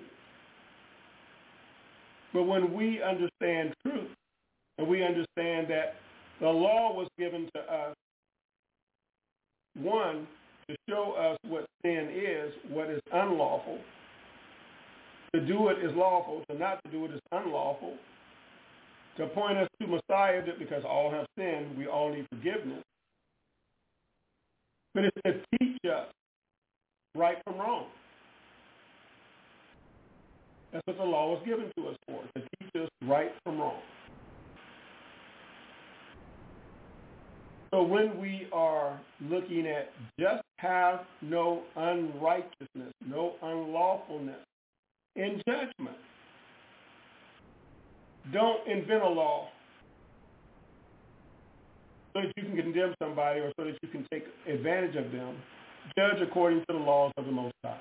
But when we understand truth, and we understand that the law was given to us, one, to show us what sin is, what is unlawful. To do it is lawful. To not to do it is unlawful. To point us to Messiah, that because all have sinned, we all need forgiveness. But it's to teach us right from wrong. That's what the law was given to us for, to teach us right from wrong. So when we are looking at just have no unrighteousness, no unlawfulness in judgment, don't invent a law so that you can condemn somebody or so that you can take advantage of them. Judge according to the laws of the Most High.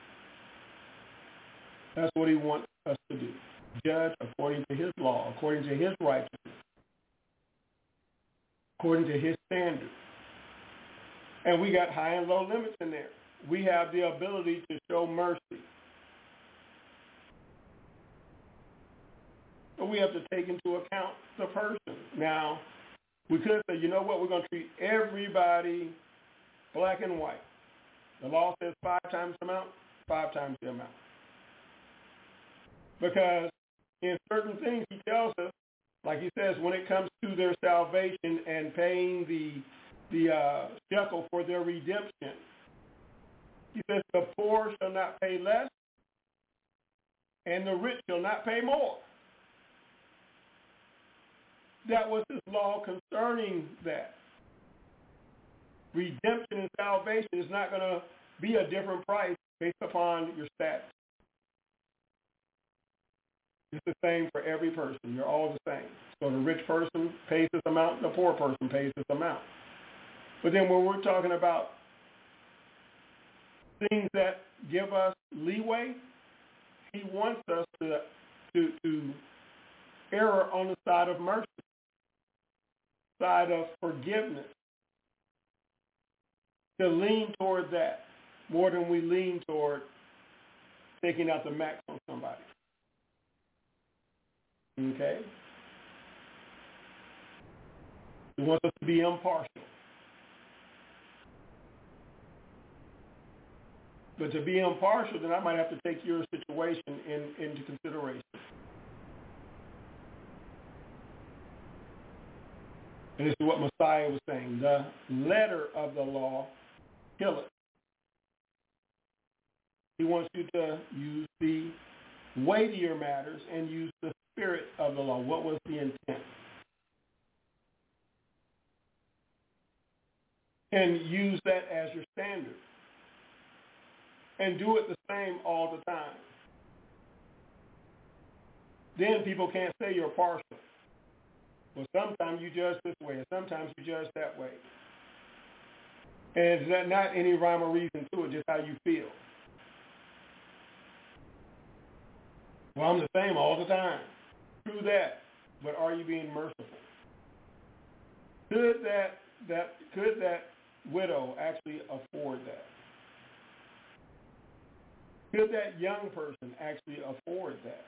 That's what he wants us to do. Judge according to his law, according to his righteousness, according to his standards. And we got high and low limits in there. We have the ability to show mercy. But we have to take into account the person. Now, we could say, you know what, we're going to treat everybody black and white. The law says five times the amount, five times the amount. Because in certain things he tells us, like he says, when it comes to their salvation and paying the the uh, shekel for their redemption, he says the poor shall not pay less and the rich shall not pay more. That was his law concerning that. Redemption and salvation is not going to be a different price based upon your status. It's the same for every person. You're all the same. So the rich person pays this amount, the poor person pays this amount. But then when we're talking about things that give us leeway, he wants us to, to, to err on the side of mercy, side of forgiveness, to lean toward that more than we lean toward taking out the max on somebody. Okay? He wants us to be impartial. But to be impartial, then I might have to take your situation in, into consideration. And this is what Messiah was saying. The letter of the law killeth. He wants you to use the weightier matters and use the spirit of the law. What was the intent? And use that as your standard. And do it the same all the time. Then people can't say you're partial. Well, sometimes you judge this way, and sometimes you judge that way. And there's not any rhyme or reason to it, just how you feel. Well, I'm the same all the time. True that, but are you being merciful? Could that that could that widow actually afford that? Could that young person actually afford that?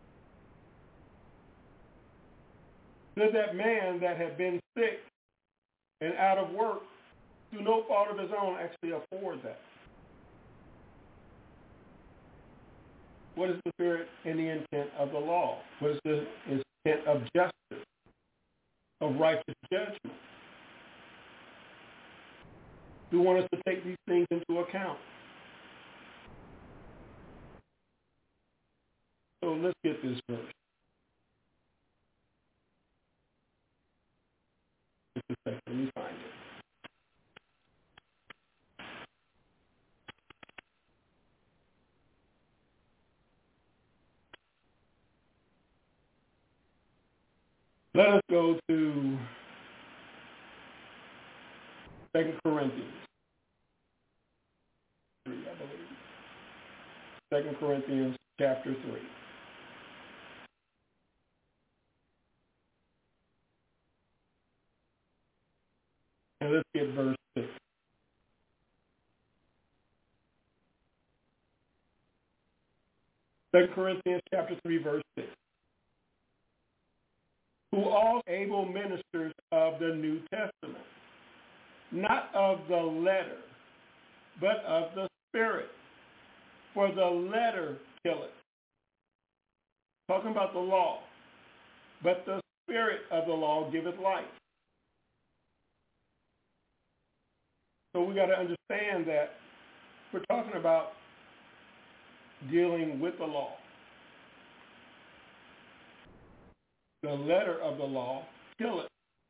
Could that man that had been sick and out of work through no fault of his own actually afford that? What is the spirit and the intent of the law? What is the intent of justice, of righteous judgment? We want us to take these things into account. So let's get this verse. Just a second, let me find it. Let us go to Second Corinthians three, I believe. Second Corinthians chapter three. And let's get verse six. Second Corinthians chapter three, verse six. Who all able ministers of the New Testament, not of the letter, but of the Spirit. For the letter killeth. Talking about the law. But the Spirit of the law giveth life. So we got to understand that we're talking about dealing with the law. The letter of the law killeth.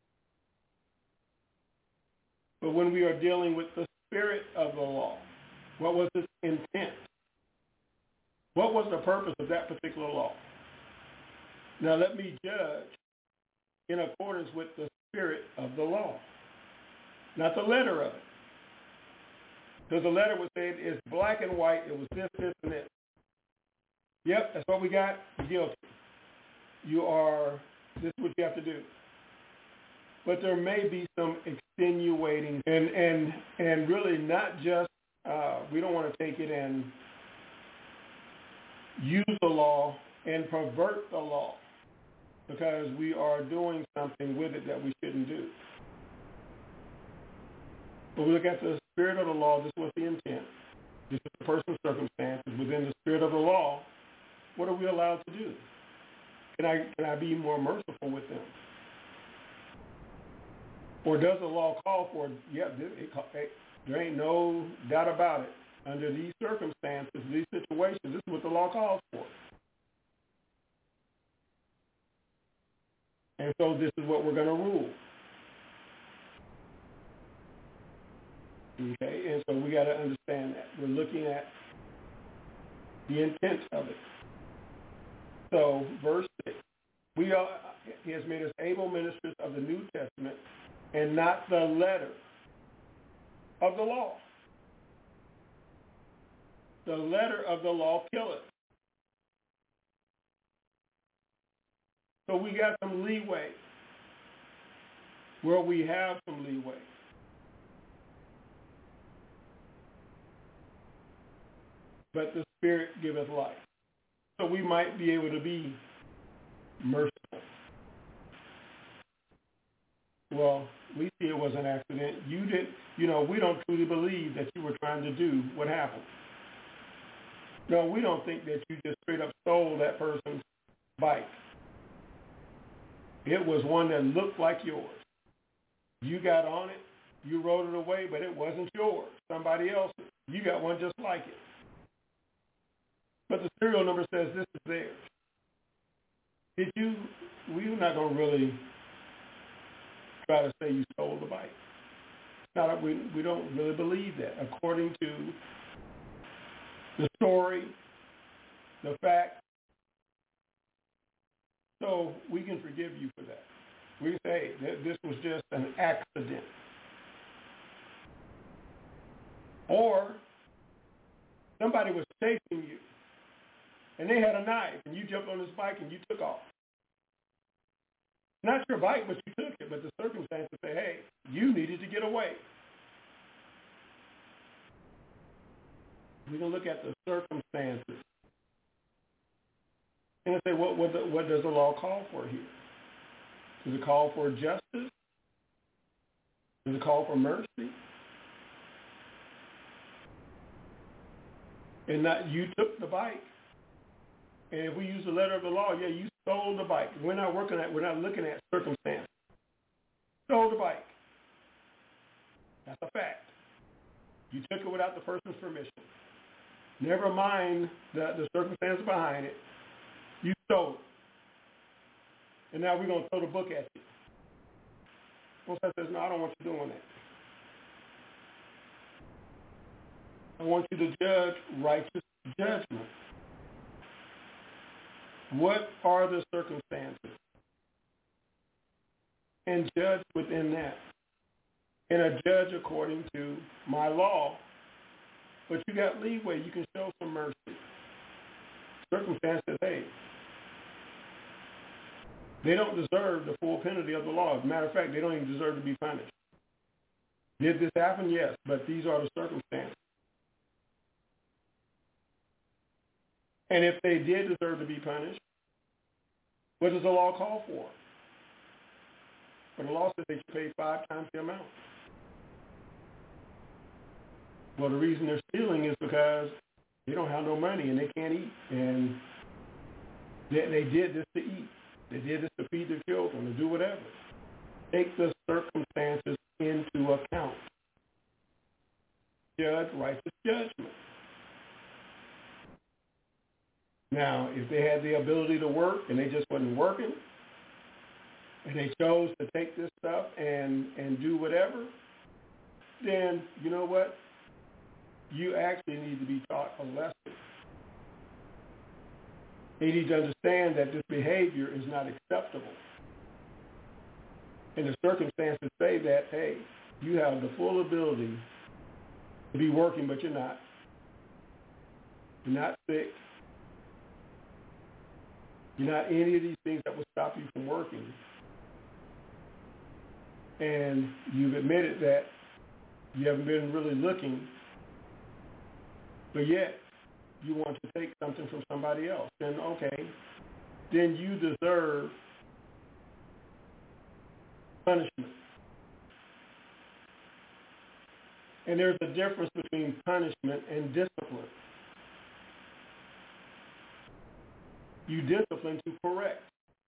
But when we are dealing with the Spirit of the law, what was its intent? What was the purpose of that particular law? Now let me judge in accordance with the spirit of the law, not the letter of it. Because the letter would say it's black and white, it was this, this, and this. Yep, that's what we got, guilty. You are, this is what you have to do. But there may be some extenuating, and and, and really not just, uh, we don't want to take it and use the law and pervert the law because we are doing something with it that we shouldn't do. But we look at the spirit of the law, this was the intent. This is the person's circumstances. Within the spirit of the law, what are we allowed to do? Can I, can I be more merciful with them? Or does the law call for it? Yeah, it, it, there ain't no doubt about it. Under these circumstances, these situations, this is what the law calls for. And so this is what we're going to rule. Okay, and so we got to understand that. We're looking at the intent of it. So, verse six, we are, he has made us able ministers of the New Testament and not the letter of the law. The letter of the law killeth. So we got some leeway where we have some leeway. But the Spirit giveth life. So we might be able to be merciful. Well, we see it was an accident. You did, you know, we don't truly believe that you were trying to do what happened. No, we don't think that you just straight up stole that person's bike. It was one that looked like yours. You got on it, you rode it away, but it wasn't yours. Somebody else's. You got one just like it. But the serial number says this is theirs. Did you, we're not going to really try to say you stole the bike. Not, we, we don't really believe that. According to the story, the fact. So we can forgive you for that. We can say that this was just an accident. Or somebody was chasing you, and they had a knife, and you jumped on this bike and you took off. Not your bike, but you took it, but the circumstances say, hey, you needed to get away. We're going to look at the circumstances. And say, what, what, the, what does the law call for here? Does it call for justice? Does it call for mercy? And not you took the bike. And if we use the letter of the law, yeah, you stole the bike. We're not working at, we're not looking at circumstances. Stole the bike. That's a fact. You took it without the person's permission. Never mind the, the circumstances behind it. You stole it. And now we're going to throw the book at you. Most of us says, no, I don't want you doing that. I want you to judge righteous judgment. What are the circumstances? And judge within that. And a judge according to my law. But you got leeway. You can show some mercy. Circumstances, hey, they don't deserve the full penalty of the law. As a matter of fact, they don't even deserve to be punished. Did this happen? Yes, but these are the circumstances. And if they did deserve to be punished, what does the law call for? But the law says they should pay five times the amount. Well, the reason they're stealing is because they don't have no money and they can't eat. And they, they did this to eat. They did this to feed their children, to do whatever. Take the circumstances into account. Judge righteous judgment. Now, if they had the ability to work and they just wasn't working, and they chose to take this stuff and, and do whatever, then you know what? You actually need to be taught a lesson. They need to understand that this behavior is not acceptable. And the circumstances say that, hey, you have the full ability to be working, but you're not. You're not sick. You're not any of these things that will stop you from working. And you've admitted that you haven't been really looking, but yet you want to take something from somebody else. Then, okay, then you deserve punishment. And there's a difference between punishment and discipline. You discipline to correct.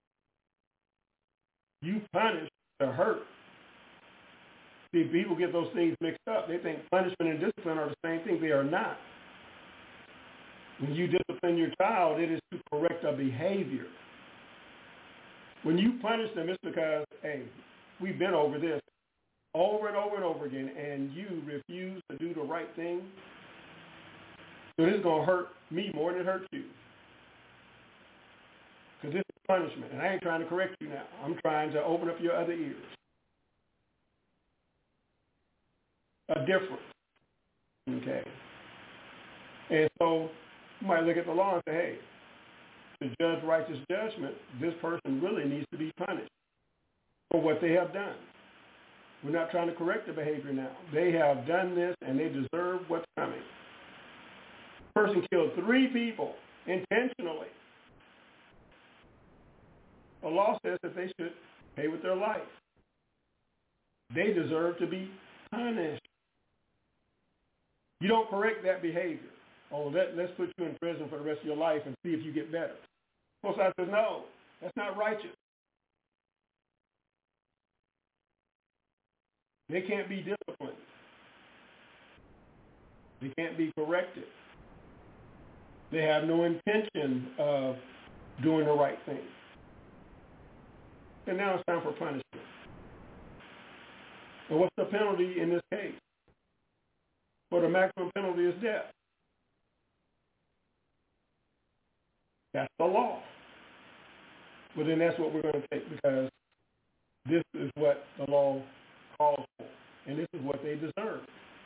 You punish to hurt. See, people get those things mixed up. They think punishment and discipline are the same thing. They are not. When you discipline your child, it is to correct a behavior. When you punish them, it's because, hey, we've been over this over and over and over again, and you refuse to do the right thing. So this is going to hurt me more than it hurts you. Because this is punishment, and I ain't trying to correct you now. I'm trying to open up your other ears. A difference. Okay. And so you might look at the law and say, hey, to judge righteous judgment, this person really needs to be punished for what they have done. We're not trying to correct the behavior now. They have done this, and they deserve what's coming. The person killed three people intentionally. The law says that they should pay with their life. They deserve to be punished. You don't correct that behavior. Oh, let, let's put you in prison for the rest of your life and see if you get better. Both sides says, no, that's not righteous. They can't be disciplined. They can't be corrected. They have no intention of doing the right thing. And now it's time for punishment. And what's the penalty in this case? Well, the maximum penalty is death. That's the law. But then that's what we're going to take, because this is what the law calls for, and this is what they deserve.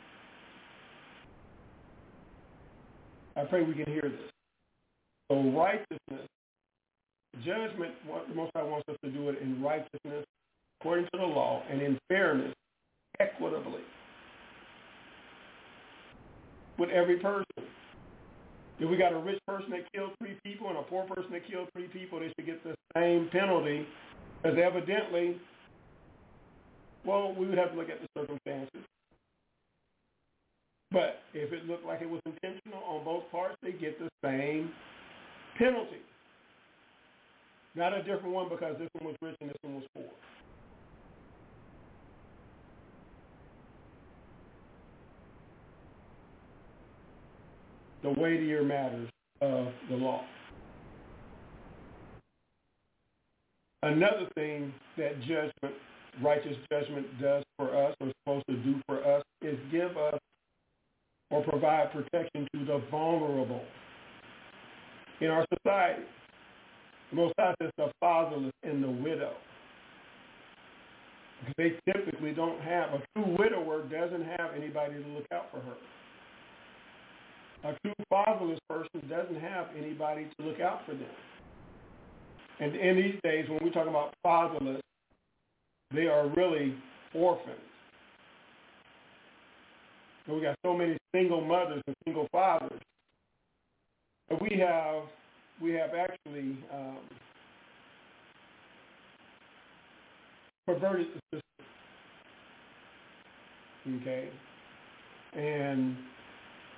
I pray we can hear this. So righteousness, judgment, the Most High wants us to do it in righteousness, according to the law, and in fairness, equitably, with every person. If we got a rich person that killed three people and a poor person that killed three people, they should get the same penalty, because evidently, well, we would have to look at the circumstances. But if it looked like it was intentional on both parts, they get the same penalty. Not a different one because this one was rich and this one was poor. The weightier matters of the law. Another thing that judgment, righteous judgment does for us, or is supposed to do for us, is give us or provide protection to the vulnerable in our society. The Most High says the fatherless and the widow. They typically don't have, a true widower doesn't have anybody to look out for her. A true fatherless person doesn't have anybody to look out for them. And in these days, when we talk about fatherless, they are really orphans. So we got so many single mothers and single fathers. But we have we have actually um, perverted the system. Okay, and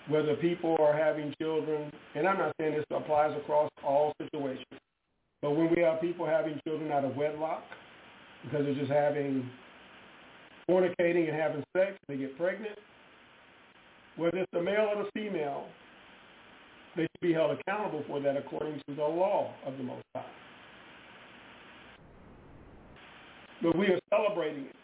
whether people are having children, and I'm not saying this applies across all situations, but when we have people having children out of wedlock because they're just having, fornicating and having sex, they get pregnant, whether it's the male or the female, they should be held accountable for that according to the law of the Most High. But we are celebrating it.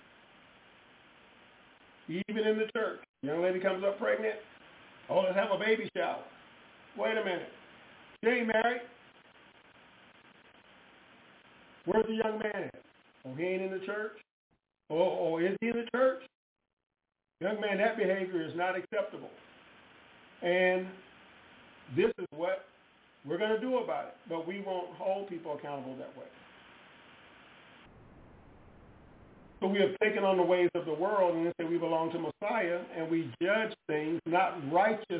Even in the church, young lady comes up pregnant, oh, let's have a baby shower. Wait a minute. She ain't married. Where's the young man at? Oh, he ain't in the church? Oh, oh, is he in the church? Young man, that behavior is not acceptable. And this is what we're going to do about it. But we won't hold people accountable that way. So we have taken on the ways of the world and say we belong to Messiah, and we judge things not righteously.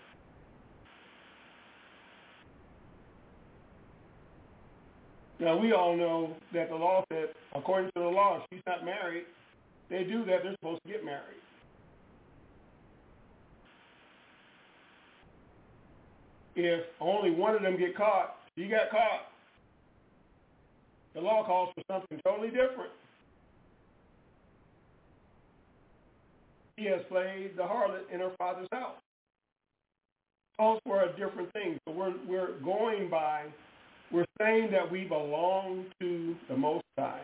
Now, we all know that the law said, according to the law, if she's not married, they do that, they're supposed to get married. If only one of them get caught, she got caught. The law calls for something totally different. He has played the harlot in her father's house. Calls for a different thing. So we're we're going by, we're saying that we belong to the Most High.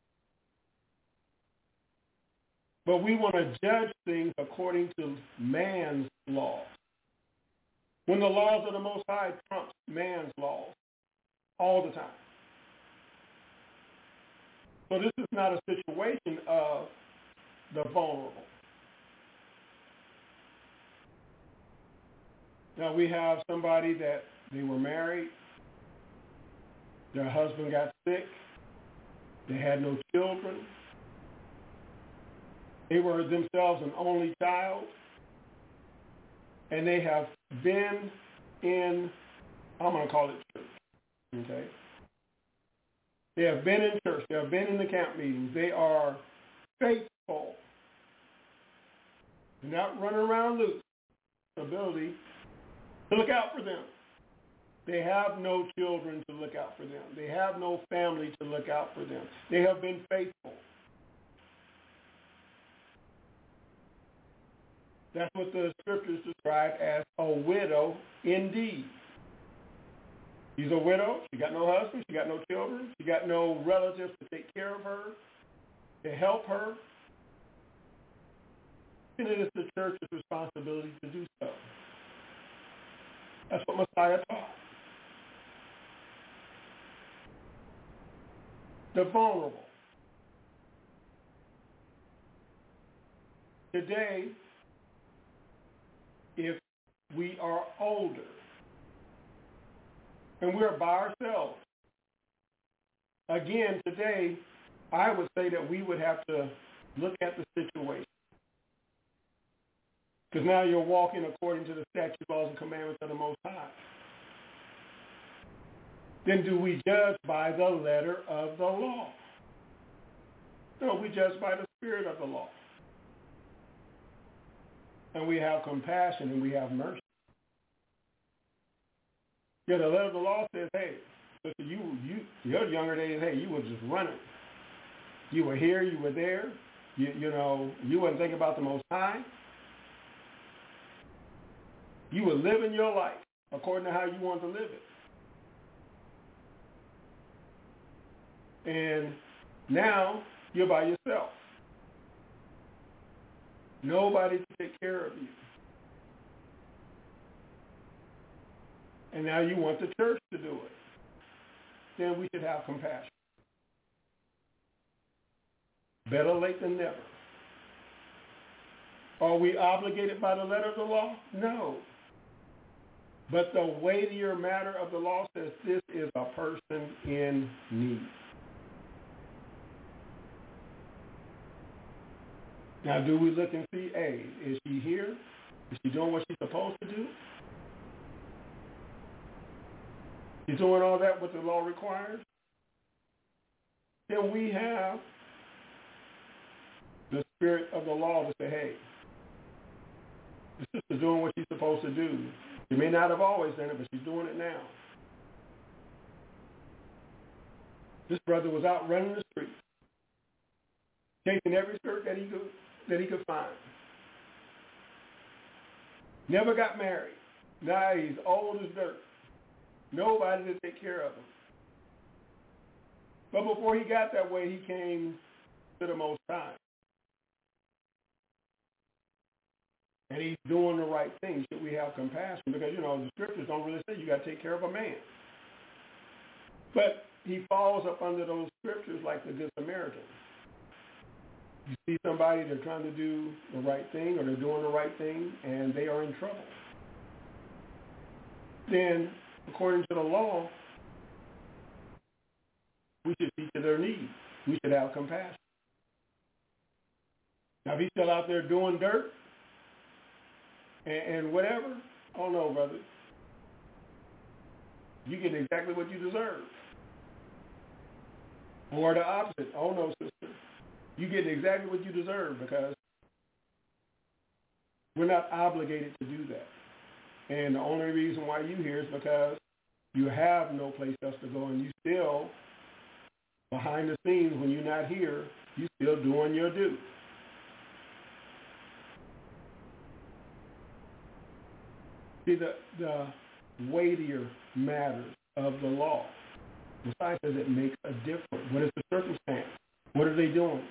But we want to judge things according to man's laws. When the laws of the Most High trump man's laws all the time. So this is not a situation of the vulnerable. Now, we have somebody that they were married, their husband got sick, they had no children, they were themselves an only child, and they have been in, I'm going to call it church, okay? They have been in church, they have been in the camp meetings, they are faithful, they're not running around loose, ability to look out for them. They have no children to look out for them. They have no family to look out for them. They have been faithful. That's what the scriptures describe as a widow indeed. She's a widow. She got no husband. She got no children. She got no relatives to take care of her, to help her. And it is the church's responsibility to do so. That's what Messiah taught. The vulnerable. Today, if we are older and we're by ourselves, again, today, I would say that we would have to look at the situation. Because now you're walking according to the statutes, laws, and commandments of the Most High. Then do we judge by the letter of the law? No, we judge by the spirit of the law. And we have compassion and we have mercy. Yeah, the letter of the law says, hey, listen, you, you, your younger days, hey, you were just running. You were here, you were there. You, you know, you wouldn't think about the Most High. You were living your life according to how you wanted to live it. And now you're by yourself. Nobody to take care of you. And now you want the church to do it. Then we should have compassion. Better late than never. Are we obligated by the letter of the law? No. But the weightier matter of the law says this is a person in need. Now, do we look and see, hey, is she here? Is she doing what she's supposed to do? She's doing all that what the law requires? Then we have the spirit of the law to say, hey, The sister's doing what she's supposed to do. She may not have always done it, but she's doing it now. This brother was out running the street, chasing every skirt that he could that he could find. Never got married. Now he's old as dirt. Nobody to take care of him. But before he got that way, he came to the Most High. And he's doing the right thing. Should we have compassion? Because, you know, the scriptures don't really say you got to take care of a man. But he falls up under those scriptures like the Good Samaritan. You see somebody, they're trying to do the right thing or they're doing the right thing, and they are in trouble. Then, according to the law, we should see to their needs. We should have compassion. Now, if he's still out there doing dirt and, and whatever, oh no, brother. You get exactly what you deserve. Or the opposite. Oh no, sister. You get exactly what you deserve because we're not obligated to do that. And the only reason why you're here is because you have no place else to go, and you still, behind the scenes, when you're not here, you're still doing your due. See, the, the weightier matters of the law, the science says it makes a difference. What is the circumstance? What are they doing?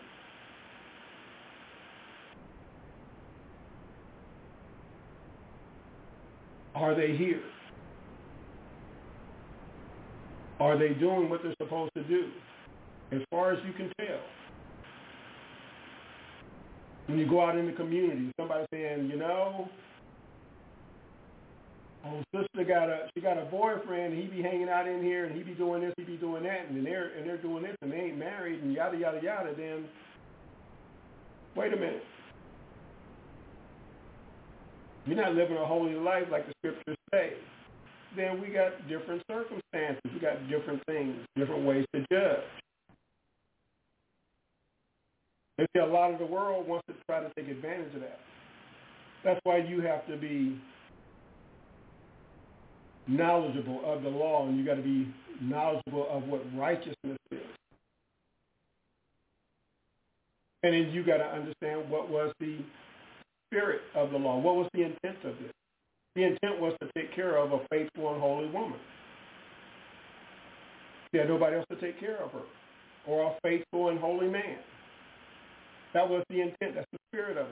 Are they here? Are they doing what they're supposed to do? As far as you can tell. When you go out in the community, somebody saying, you know, oh, sister got a she got a boyfriend, he be hanging out in here and he be doing this, he be doing that, and they're and they're doing this and they ain't married and yada yada yada, then wait a minute. You're not living a holy life like the scriptures say. Then we got different circumstances. We got different things, different ways to judge. And see, a lot of the world wants to try to take advantage of that. That's why you have to be knowledgeable of the law, and you got to be knowledgeable of what righteousness is. And then you got to understand what was the spirit of the law. What was the intent of this? The intent was to take care of a faithful and holy woman. She had nobody else to take care of her, or a faithful and holy man. That was the intent. That's the spirit of it.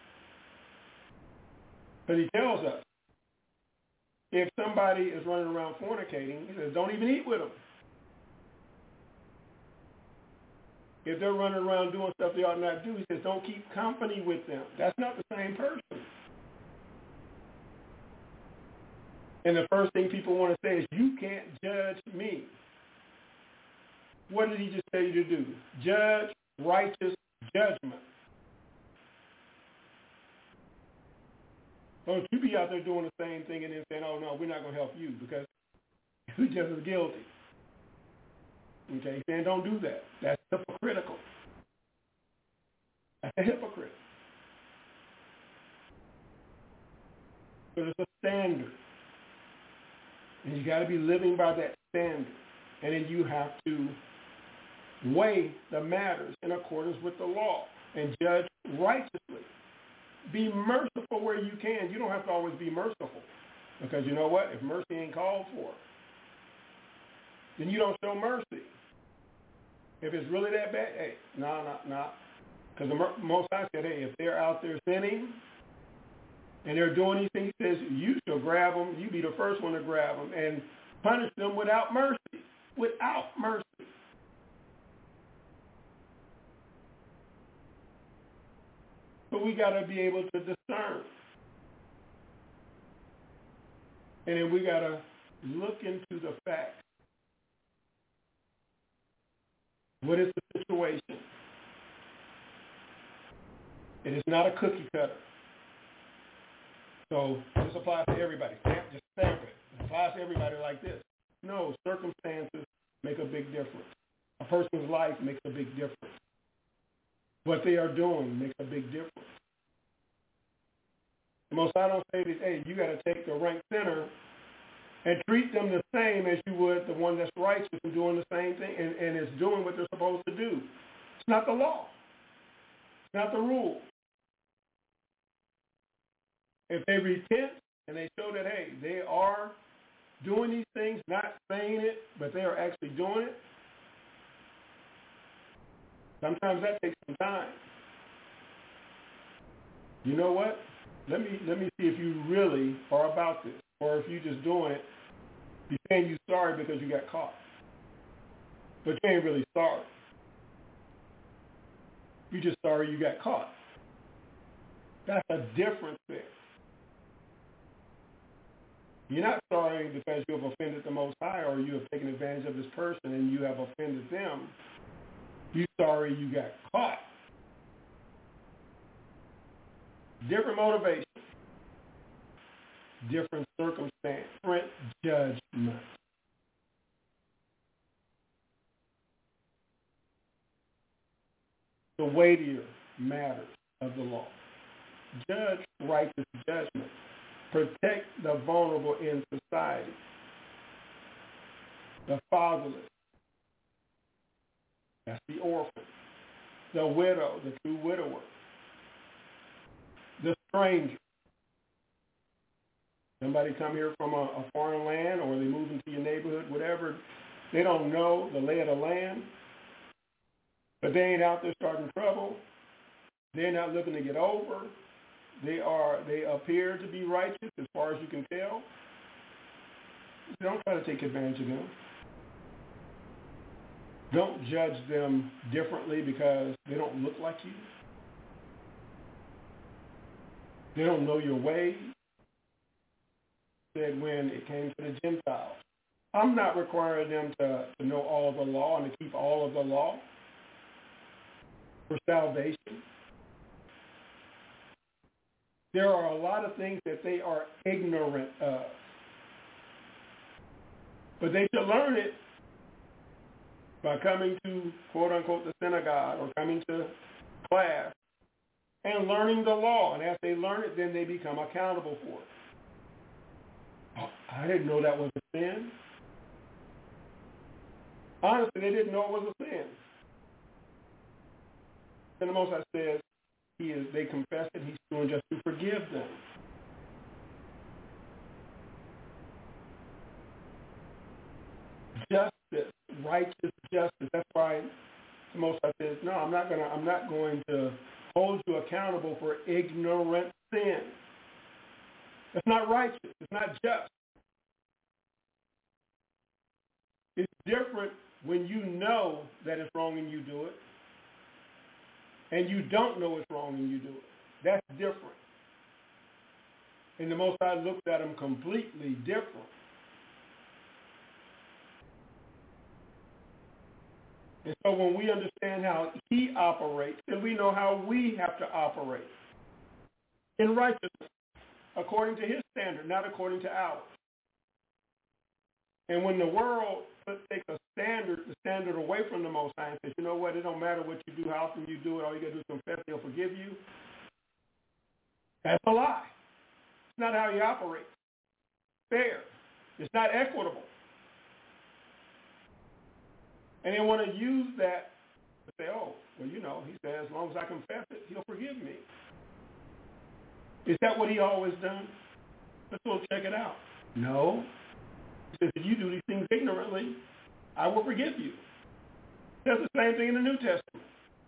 But he tells us, if somebody is running around fornicating, he says, don't even eat with them. If they're running around doing stuff they ought not do, he says, don't keep company with them. That's not the same person. And the first thing people want to say is, you can't judge me. What did he just tell you to do? Judge righteous judgment. Don't you be out there doing the same thing and then saying, oh, no, we're not going to help you because you're just as guilty. Okay, he's saying don't do that. That's hypocritical. That's a hypocrite. But it's a standard. And you got to be living by that standard. And then you have to weigh the matters in accordance with the law and judge righteously. Be merciful where you can. You don't have to always be merciful. Because you know what? If mercy ain't called for, then you don't show mercy. If it's really that bad, hey, no, no, no. Because the Most High said, hey, if they're out there sinning and they're doing these things, he says, you shall grab them. You be the first one to grab them and punish them without mercy. Without mercy. But we got to be able to discern. And then we got to look into the facts. What is the situation? It is not a cookie cutter. So this applies to everybody. Just stamp it. It applies to everybody like this. No, circumstances make a big difference. A person's life makes a big difference. What they are doing makes a big difference. The Most High don't say that, hey, you got to take the rank sinner and treat them the same as you would the one that's righteous and doing the same thing and, and is doing what they're supposed to do. It's not the law. It's not the rule. If they repent and they show that, hey, they are doing these things, not saying it, but they are actually doing it, sometimes that takes some time. You know what? Let me let me see if you really are about this, or if you're just doing it, you're saying you're sorry because you got caught. But you ain't really sorry. You're just sorry you got caught. That's a different thing. You're not sorry because you have offended the Most High or you have taken advantage of this person and you have offended them. You're sorry you got caught. Different motivation, different circumstance, different judgment. The weightier matters of the law. Judge righteous judgment. Protect the vulnerable in society. The fatherless. That's the orphan. The widow, the true widower. The stranger. Somebody come here from a, a foreign land or they move into your neighborhood, whatever. They don't know the lay of the land. But they ain't out there starting trouble. They're not looking to get over. They are. They appear to be righteous as far as you can tell. Don't try to take advantage of them. Don't judge them differently because they don't look like you. They don't know your ways. Said when it came to the Gentiles, I'm not requiring them to, to know all of the law and to keep all of the law for salvation. There are a lot of things that they are ignorant of. But they should learn it by coming to, quote unquote, the synagogue or coming to class and learning the law. And as they learn it, then they become accountable for it. Oh, I didn't know that was a sin. Honestly, they didn't know it was a sin. And the Most High says, he is, they confess it, he's doing just to forgive them. Justice, righteous justice. That's why the Most High says, no, I'm not gonna I'm not going to hold you accountable for ignorant sin. It's not righteous. It's not just. It's different when you know that it's wrong and you do it, and you don't know it's wrong and you do it. That's different. And the Most High looks at them completely different. And so when we understand how he operates, then we know how we have to operate in righteousness, according to his standard, not according to ours. And when the world takes a standard, the standard away from the Most High and says, you know what, it don't matter what you do, how often you do it, all you got to do is confess, he'll forgive you. That's a lie. It's not how he operates. Fair. It's not equitable. And they want to use that to say, oh, well, you know, he says, as long as I confess it, he'll forgive me. Is that what he always done? Let's go check it out. No. He says, if you do these things ignorantly, I will forgive you. That's the same thing in the New Testament.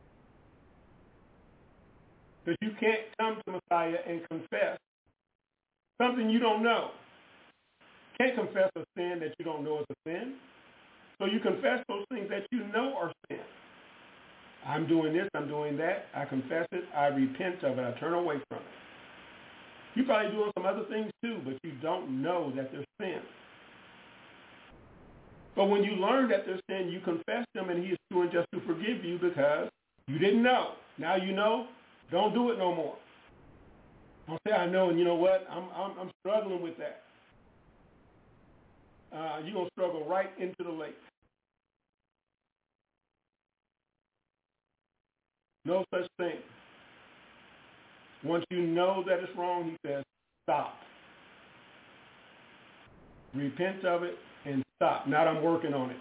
Because you can't come to Messiah and confess something you don't know. You can't confess a sin that you don't know is a sin. So you confess those things that you know are sin. I'm doing this, I'm doing that. I confess it, I repent of it, I turn away from it. You're probably doing some other things too, but you don't know that they're sin. But when you learn that they're sin, you confess them, and he is doing just to forgive you because you didn't know. Now you know, don't do it no more. Don't say, I know, and you know what? I'm I'm, I'm struggling with that. Uh, you're going to struggle right into the lake. No such thing. Once you know that it's wrong, he says, stop. Repent of it and stop. Not I'm working on it.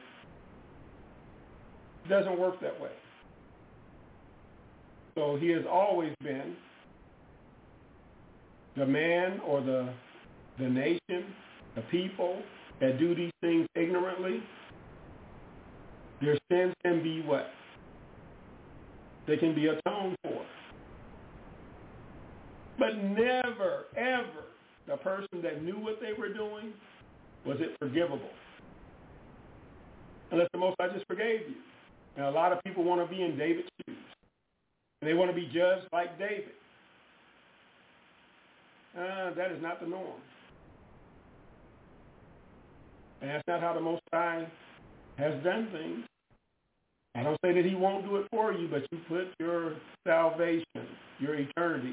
It doesn't work that way. So he has always been the man or the the nation, the people that do these things ignorantly. Their sins can be what? They can be atoned for. But never, ever, the person that knew what they were doing, was it forgivable. Unless the Most High just forgave you. And a lot of people want to be in David's shoes. And they want to be judged like David. Uh, that is not the norm. And that's not how the Most High has done things. I don't say that he won't do it for you, but you put your salvation, your eternity,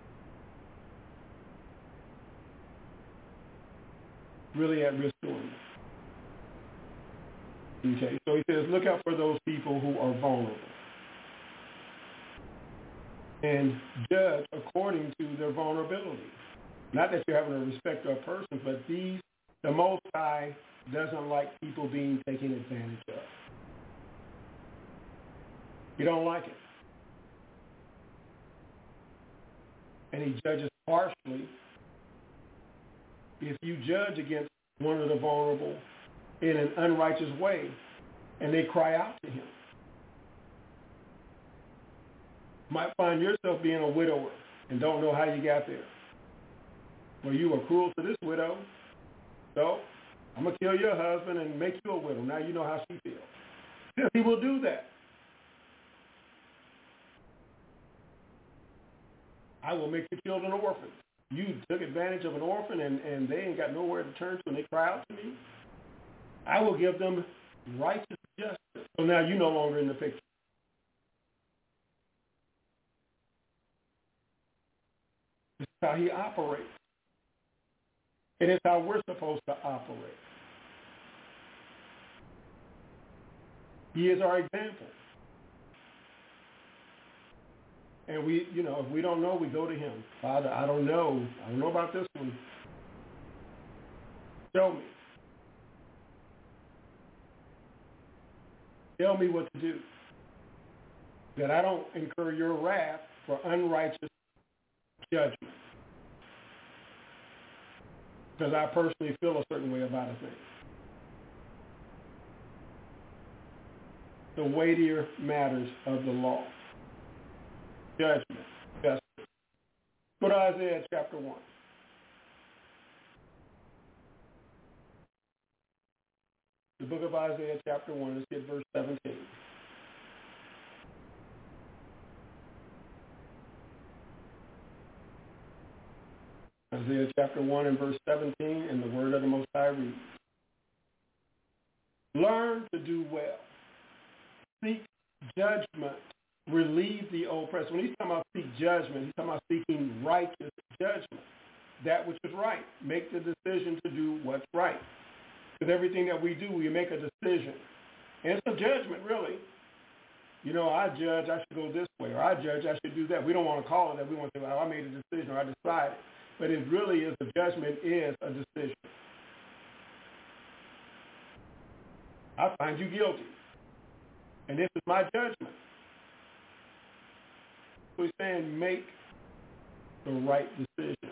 really at risk to him. Okay, so he says, look out for those people who are vulnerable and judge according to their vulnerability. Not that you're having a respect of persons, but these, the Most High doesn't like people being taken advantage of. You don't like it. And he judges harshly if you judge against one of the vulnerable in an unrighteous way and they cry out to him. You might find yourself being a widower and don't know how you got there. Well, you were cruel to this widow, so I'm going to kill your husband and make you a widow. Now you know how she feels. He will do that. I will make your children orphans. You took advantage of an orphan and, and they ain't got nowhere to turn to and they cry out to me. I will give them righteous justice. So now you're no longer in the picture. This is how he operates. And it's how we're supposed to operate. He is our example. And we, you know, if we don't know, we go to him. Father, I don't know. I don't know about this one. Show me. Tell me what to do. That I don't incur your wrath for unrighteous judgment. Because I personally feel a certain way about a thing. The weightier matters of the law. Judgment, justice. Go to Isaiah chapter one. The book of Isaiah chapter one, let's get verse seventeen. Isaiah chapter one and verse seventeen, and the word of the Most High reads, learn to do well. Seek judgment. Relieve the oppressed. When he's talking about seek judgment, he's talking about seeking righteous judgment. That which is right. Make the decision to do what's right. Because everything that we do, we make a decision. And it's a judgment, really. You know, I judge I should go this way, or I judge I should do that. We don't want to call it that. We want to say, well, I made a decision, or I decided. But it really is, a judgment is a decision. I find you guilty. And this is my judgment. So he's saying make the right decision.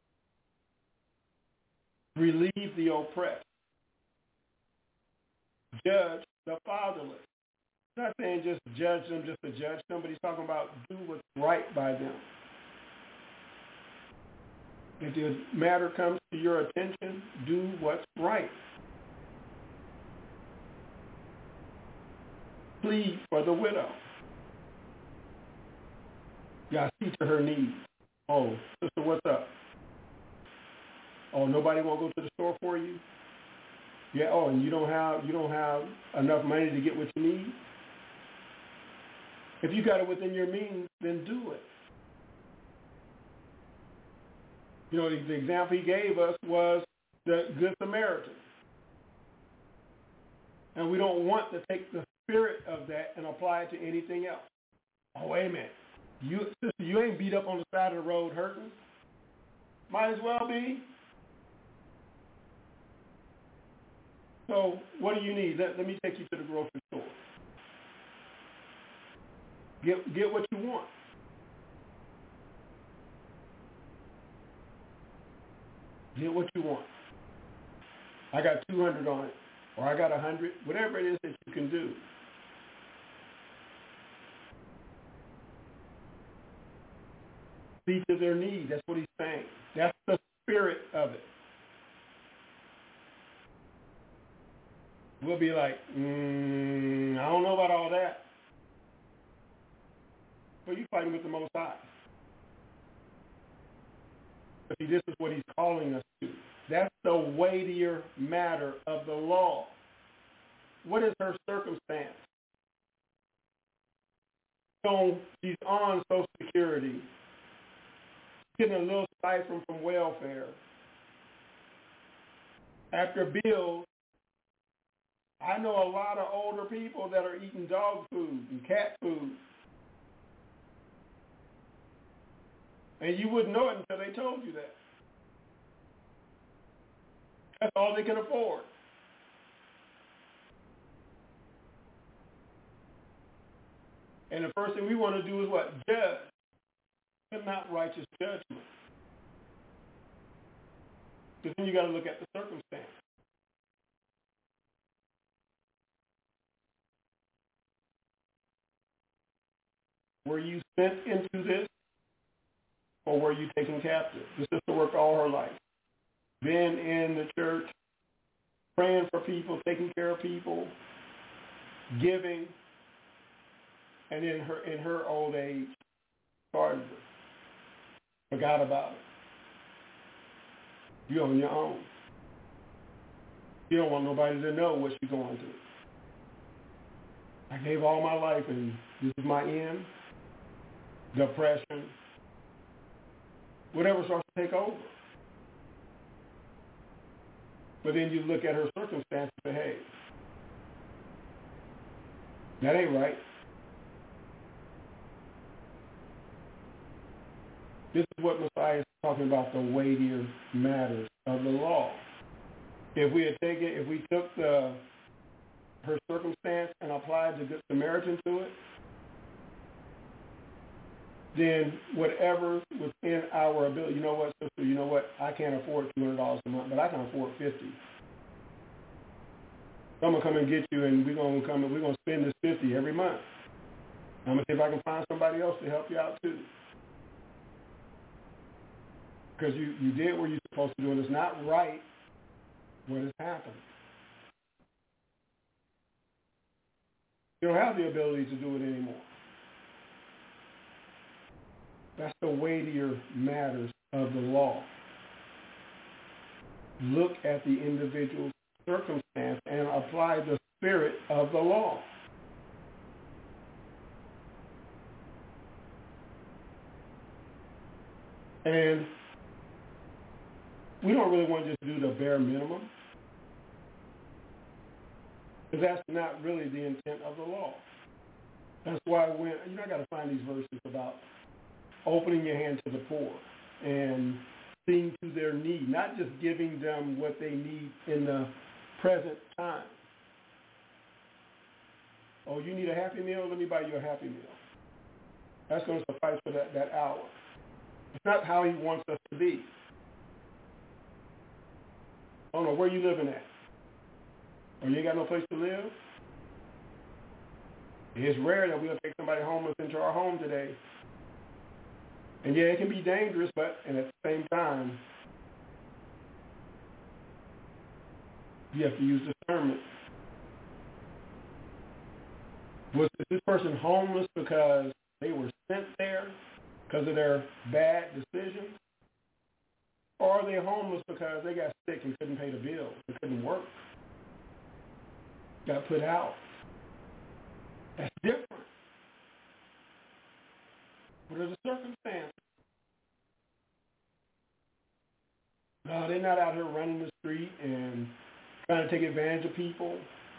Relieve the oppressed. Judge the fatherless. He's not saying just judge them just to judge them, but he's talking about do what's right by them. If the matter comes to your attention, do what's right. Plead for the widow. Yeah, see to her needs. Oh, sister, what's up? Oh, nobody won't go to the store for you? Yeah, oh, and you don't have you don't have enough money to get what you need? If you got it within your means, then do it. You know, the, the example he gave us was the Good Samaritan. And we don't want to take the spirit of that and apply it to anything else. Oh, wait a minute. You, sister, you ain't beat up on the side of the road hurting. Might as well be. So what do you need? Let, let me take you to the grocery store. Get, get what you want. Get what you want. I got two hundred on it, or I got one hundred, whatever it is that you can do. See to their need. That's what he's saying. That's the spirit of it. We'll be like, mm, I don't know about all that. But you're fighting with the Most High. But see, this is what he's calling us to. That's the weightier matter of the law. What is her circumstance? So she's on Social Security, getting a little stipend from welfare. After bills, I know a lot of older people that are eating dog food and cat food. And you wouldn't know it until they told you that. That's all they can afford. And the first thing we want to do is what? Judge, but not righteous judgment. Because then you got to look at the circumstance. Were you sent into this, or were you taken captive? The sister worked all her life. Been in the church, praying for people, taking care of people, giving, and in her in her old age, started it. Forgot about it. You're on your own. You don't want nobody to know what you're going through. I gave all my life, and this is my end. Depression. Whatever starts to take over. But then you look at her circumstances and say, hey, that ain't right. This is what Messiah is talking about, the weightier matters of the law. If we had taken, if we took the her circumstance and applied the Good Samaritan to it, then whatever within our ability, you know what, sister, you know what, I can't afford two hundred dollars a month, but I can afford fifty. So I'm going to come and get you, and we're going to come and we're going to spend this fifty every month. I'm going to see if I can find somebody else to help you out too. Because you, you did what you're supposed to do, and it's not right what has happened. You don't have the ability to do it anymore. That's the weightier matters of the law. Look at the individual circumstance and apply the spirit of the law. And we don't really want to just do the bare minimum, because that's not really the intent of the law. That's why when, you know, I got to find these verses about opening your hand to the poor and seeing to their need, not just giving them what they need in the present time. Oh, you need a Happy Meal? Let me buy you a Happy Meal. That's going to suffice for that, that hour. It's not how he wants us to be. I don't know, where you living at? Or you ain't got no place to live? It's rare that we'll take somebody homeless into our home today. And yeah, it can be dangerous, but and at the same time, you have to use discernment. Was this person homeless because they were sent there because of their bad decisions? Or are they homeless because they got sick and couldn't pay the bills, they couldn't work, got put out? That's different. What are the circumstances? No, they're not out here running the street and trying to take advantage of people.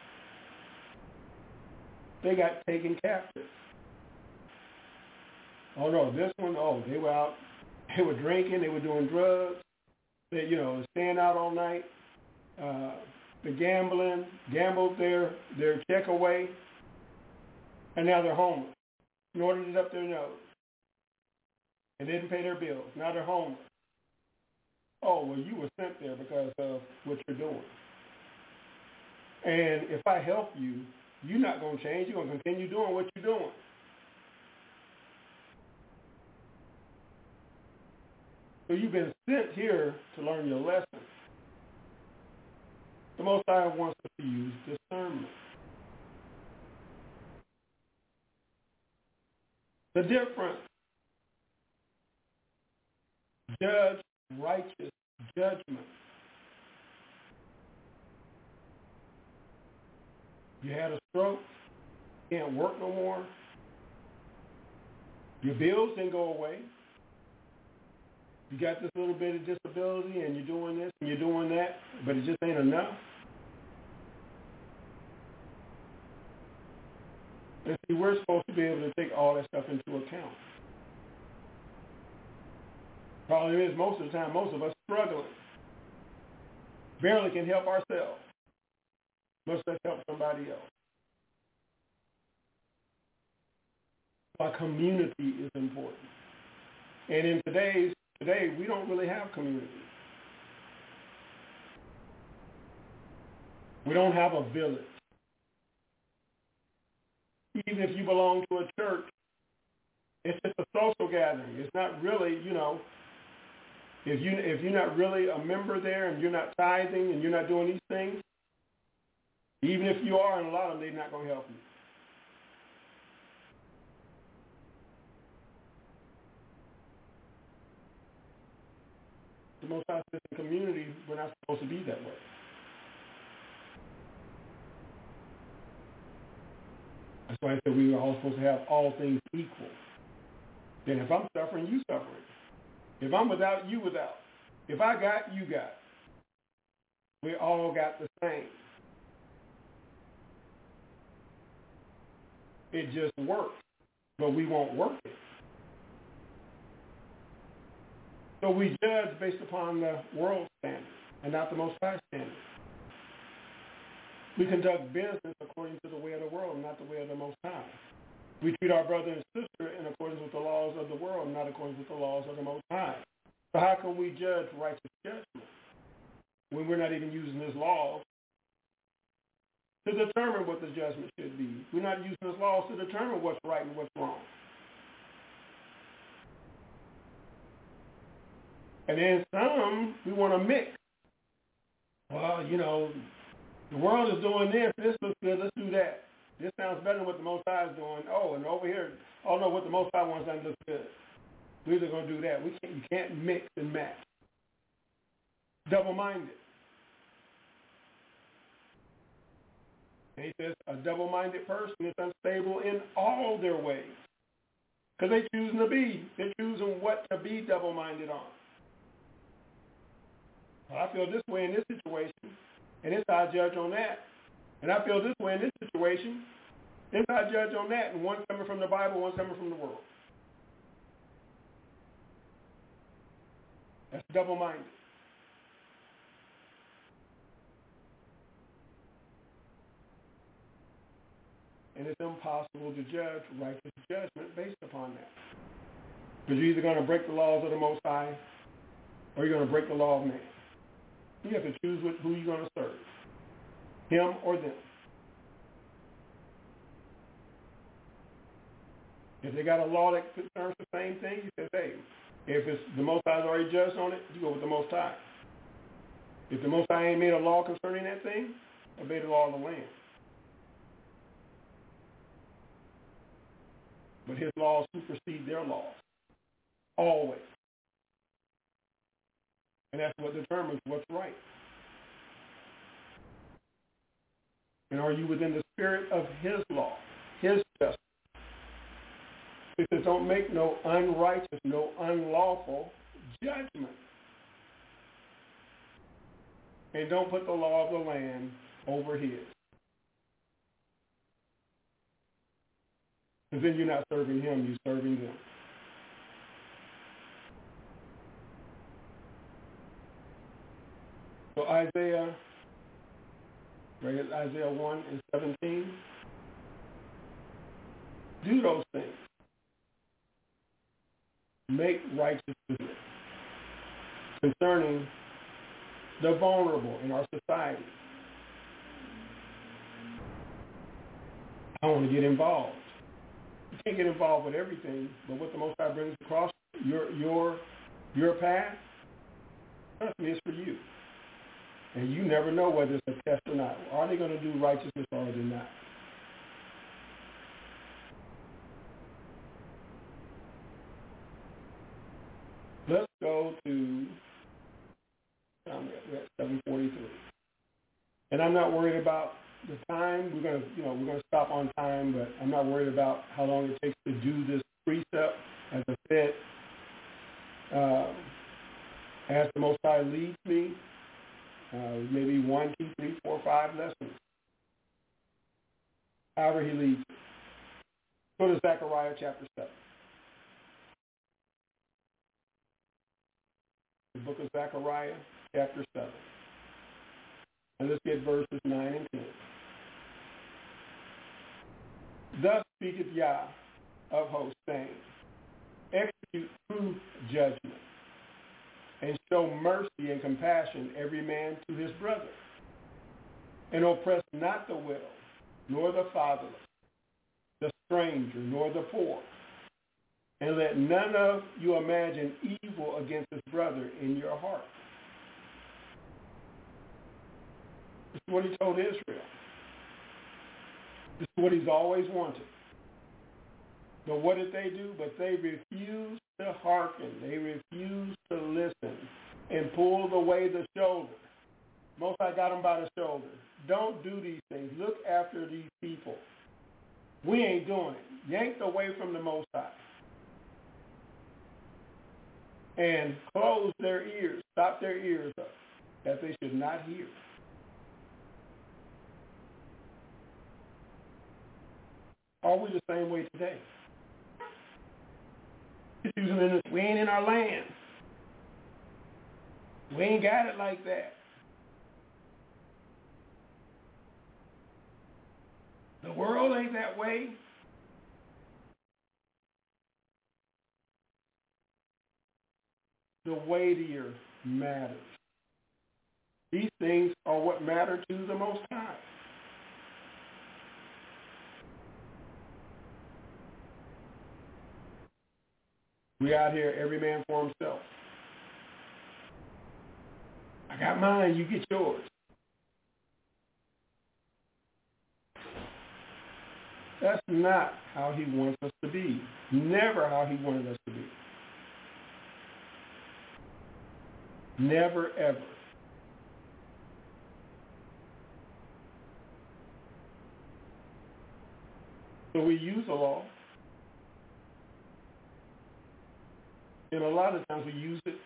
They got taken captive. Oh, no, this one, oh, they were out, they were drinking, they were doing drugs, they, you know, staying out all night, uh, the gambling, gambled their, their check away, and now they're homeless. Snorted it up their nose. And didn't pay their bills. Now they're homeless. Oh, well, you were sent there because of what you're doing. And if I help you, you're not going to change. You're going to continue doing what you're doing. So you've been sent here to learn your lesson. The Most High wants us to use discernment. The difference. Judge righteous judgment. You had a stroke, can't work no more. Your bills didn't go away. You got this little bit of disability and you're doing this and you're doing that, but it just ain't enough. And see, we're supposed to be able to take all that stuff into account. Problem is, most of the time, most of us struggling. Barely can help ourselves. Much less help somebody else. Our community is important. And in today's, today, we don't really have community. We don't have a village. Even if you belong to a church, it's just a social gathering. It's not really, you know, if you if you're not really a member there and you're not tithing and you're not doing these things, even if you are, and a lot of them, they're not going to help you. The Most High says in community, we're not supposed to be that way. That's why I said we were all supposed to have all things equal. Then if I'm suffering, you suffering. If I'm without, you without. If I got, you got. We all got the same. It just works, but we won't work it. So we judge based upon the world standard and not the Most High standard. We conduct business according to the way of the world, not the way of the Most High. We treat our brother and sister in accordance with the laws of the world, not according with the laws of the Most High. So how can we judge righteous judgment when we're not even using His laws to determine what the judgment should be? We're not using His laws to determine what's right and what's wrong. And then some, we want to mix. Well, you know, the world is doing this. This looks good. Let's do that. This sounds better than what the Most High is doing. Oh, and over here, oh no, what the Most High wants doesn't look good. We're either going to do that. We can't. You can't mix and match. Double-minded. And he says a double-minded person is unstable in all their ways. Because they're choosing to be. They're choosing what to be double-minded on. Well, I feel this way in this situation, and this I judge on that. And I feel this way in this situation, this I judge on that. And one's coming from the Bible, one's coming from the world. That's double-minded. And it's impossible to judge righteous judgment based upon that. Because you're either going to break the laws of the Most High or you're going to break the law of man. You have to choose who you're going to serve, him or them. If they got a law that concerns the same thing, you say, hey, if it's the Most High's already judged on it, you go with the Most High. If the Most High ain't made a law concerning that thing, obey the law of the land. But His laws supersede their laws, always. And that's what determines what's right. And are you within the spirit of His law, His justice? It says, don't make no unrighteous, no unlawful judgment. And don't put the law of the land over His. Because then you're not serving Him, you're serving them. So Isaiah, right, Isaiah one and seventeen. Do those things. Make righteous decisions concerning the vulnerable in our society. I want to get involved. You can't get involved with everything, but what the Most High brings across your your your path, trust me, it's for you. And you never know whether it's a test or not. Are they going to do righteousness or are they not? Let's go to um, we're at seven forty-three, and I'm not worried about the time. We're gonna, you know, we're gonna stop on time, but I'm not worried about how long it takes to do this precept. As I said, uh, as the Most High leads me, uh, maybe one, two, three, four, five lessons. However He leads me. Go to Zechariah chapter seven. The book of Zechariah, chapter seven. And let's get verses nine and ten. Thus speaketh Yah of hosts, saying, execute true judgment, and show mercy and compassion every man to his brother, and oppress not the widow, nor the fatherless, the stranger, nor the poor. And let none of you imagine evil against his brother in your heart. This is what He told Israel. This is what He's always wanted. But what did they do? But they refused to hearken. They refused to listen and pulled away the shoulder. Most I got them by the shoulder. Don't do these things. Look after these people. We ain't doing it. Yanked away from the Most High. And close their ears, stop their ears up, that they should not hear. Are we the same way today? We ain't in our land. We ain't got it like that. The world ain't that way. The weightier matters. These things are what matter to the Most High. We out here, every man for himself. I got mine, you get yours. That's not how He wants us to be. Never how He wanted us to be. Never, ever. So we use the law. And a lot of times we use it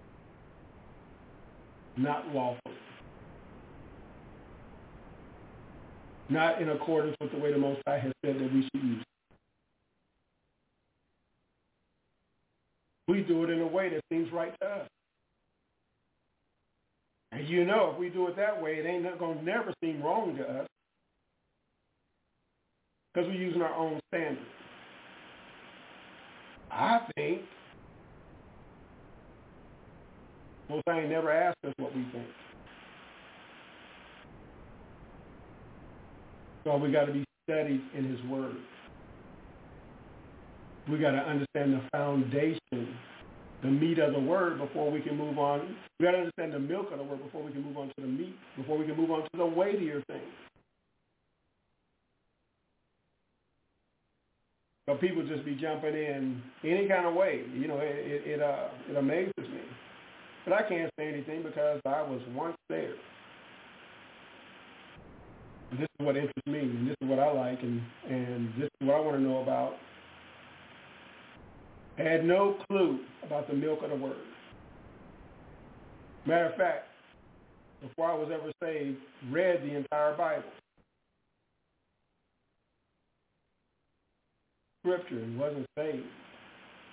not lawfully. Not in accordance with the way the Most High has said that we should use it. We do it in a way that seems right to us. And you know, if we do it that way, it ain't going to never seem wrong to us because we're using our own standards. I think Most High ain't never asked us what we think. So we got to be studied in His Word. We got to understand the foundation, the meat of the Word before we can move on. We got to understand the milk of the Word before we can move on to the meat, before we can move on to the weightier things. So people just be jumping in any kind of way. You know, it it, it, uh, it amazes me. But I can't say anything because I was once there. And this is what interests me, and this is what I like, and, and this is what I want to know about. I had no clue about the milk of the Word. Matter of fact, before I was ever saved, read the entire Bible. Scripture and wasn't saved.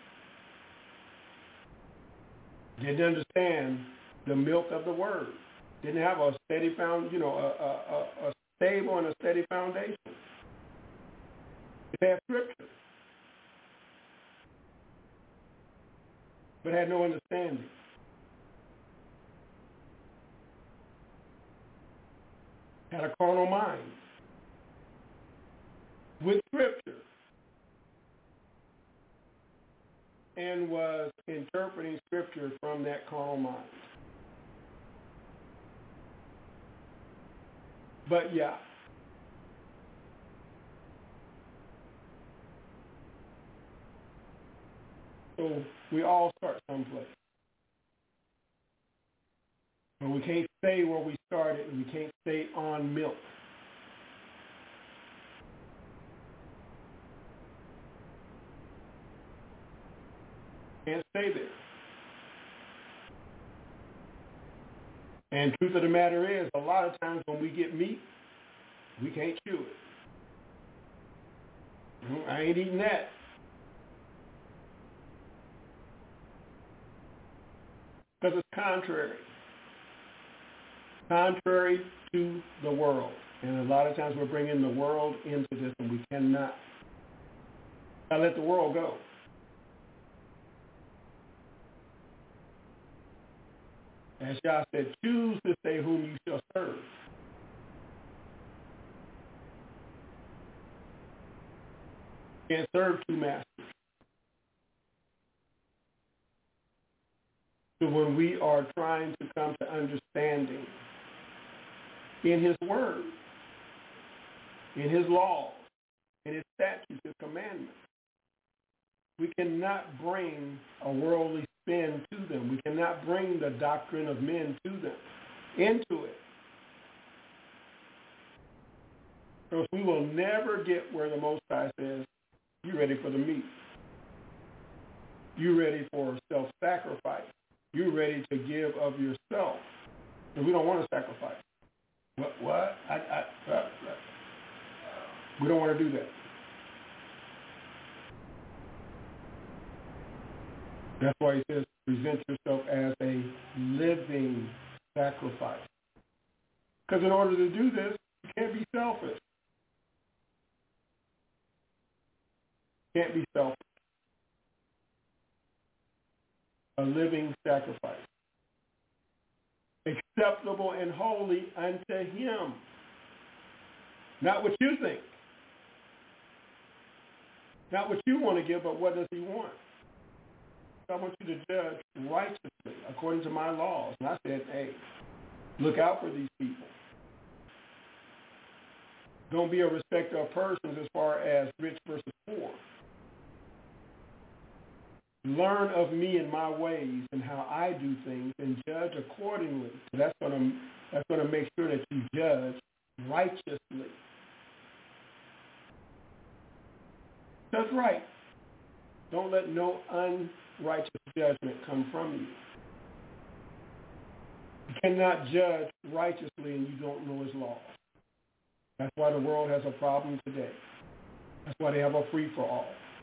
Didn't understand the milk of the Word. Didn't have a steady found, you know, a, a, a, a stable and a steady foundation. It had scripture, but had no understanding. Had a carnal mind with scripture and was interpreting scripture from that carnal mind. But yeah, so we all start someplace. But we can't stay where we started, and we can't stay on milk. Can't stay there. And truth of the matter is, a lot of times when we get meat, we can't chew it. I ain't eating that. Because it's contrary. Contrary to the world. And a lot of times we're bringing the world into this, and we cannot. I let the world go. As Yah said, choose this day whom you shall serve. You can't serve two masters. So when we are trying to come to understanding in his word, in his laws, in his statutes, his commandments, we cannot bring a worldly spin to them. We cannot bring the doctrine of men to them, into it. Because we will never get where the Most High says, you ready for the meat. You ready for self-sacrifice. You're ready to give of yourself. And we don't want to sacrifice. What? What? I, I, what? We don't want to do that. That's why he says, present yourself as a living sacrifice. Because in order to do this, you can't be selfish. You can't be selfish. A living sacrifice. Acceptable and holy unto him. Not what you think. Not what you want to give, but what does he want? I want you to judge righteously according to my laws. And I said, hey, look out for these people. Don't be a respecter of persons as far as rich versus poor. Learn of me and my ways and how I do things and judge accordingly. That's going to that's going to make sure that you judge righteously. That's right. Don't let no unrighteous judgment come from you. You cannot judge righteously and you don't know his laws. That's why the world has a problem today. That's why they have a free-for-all.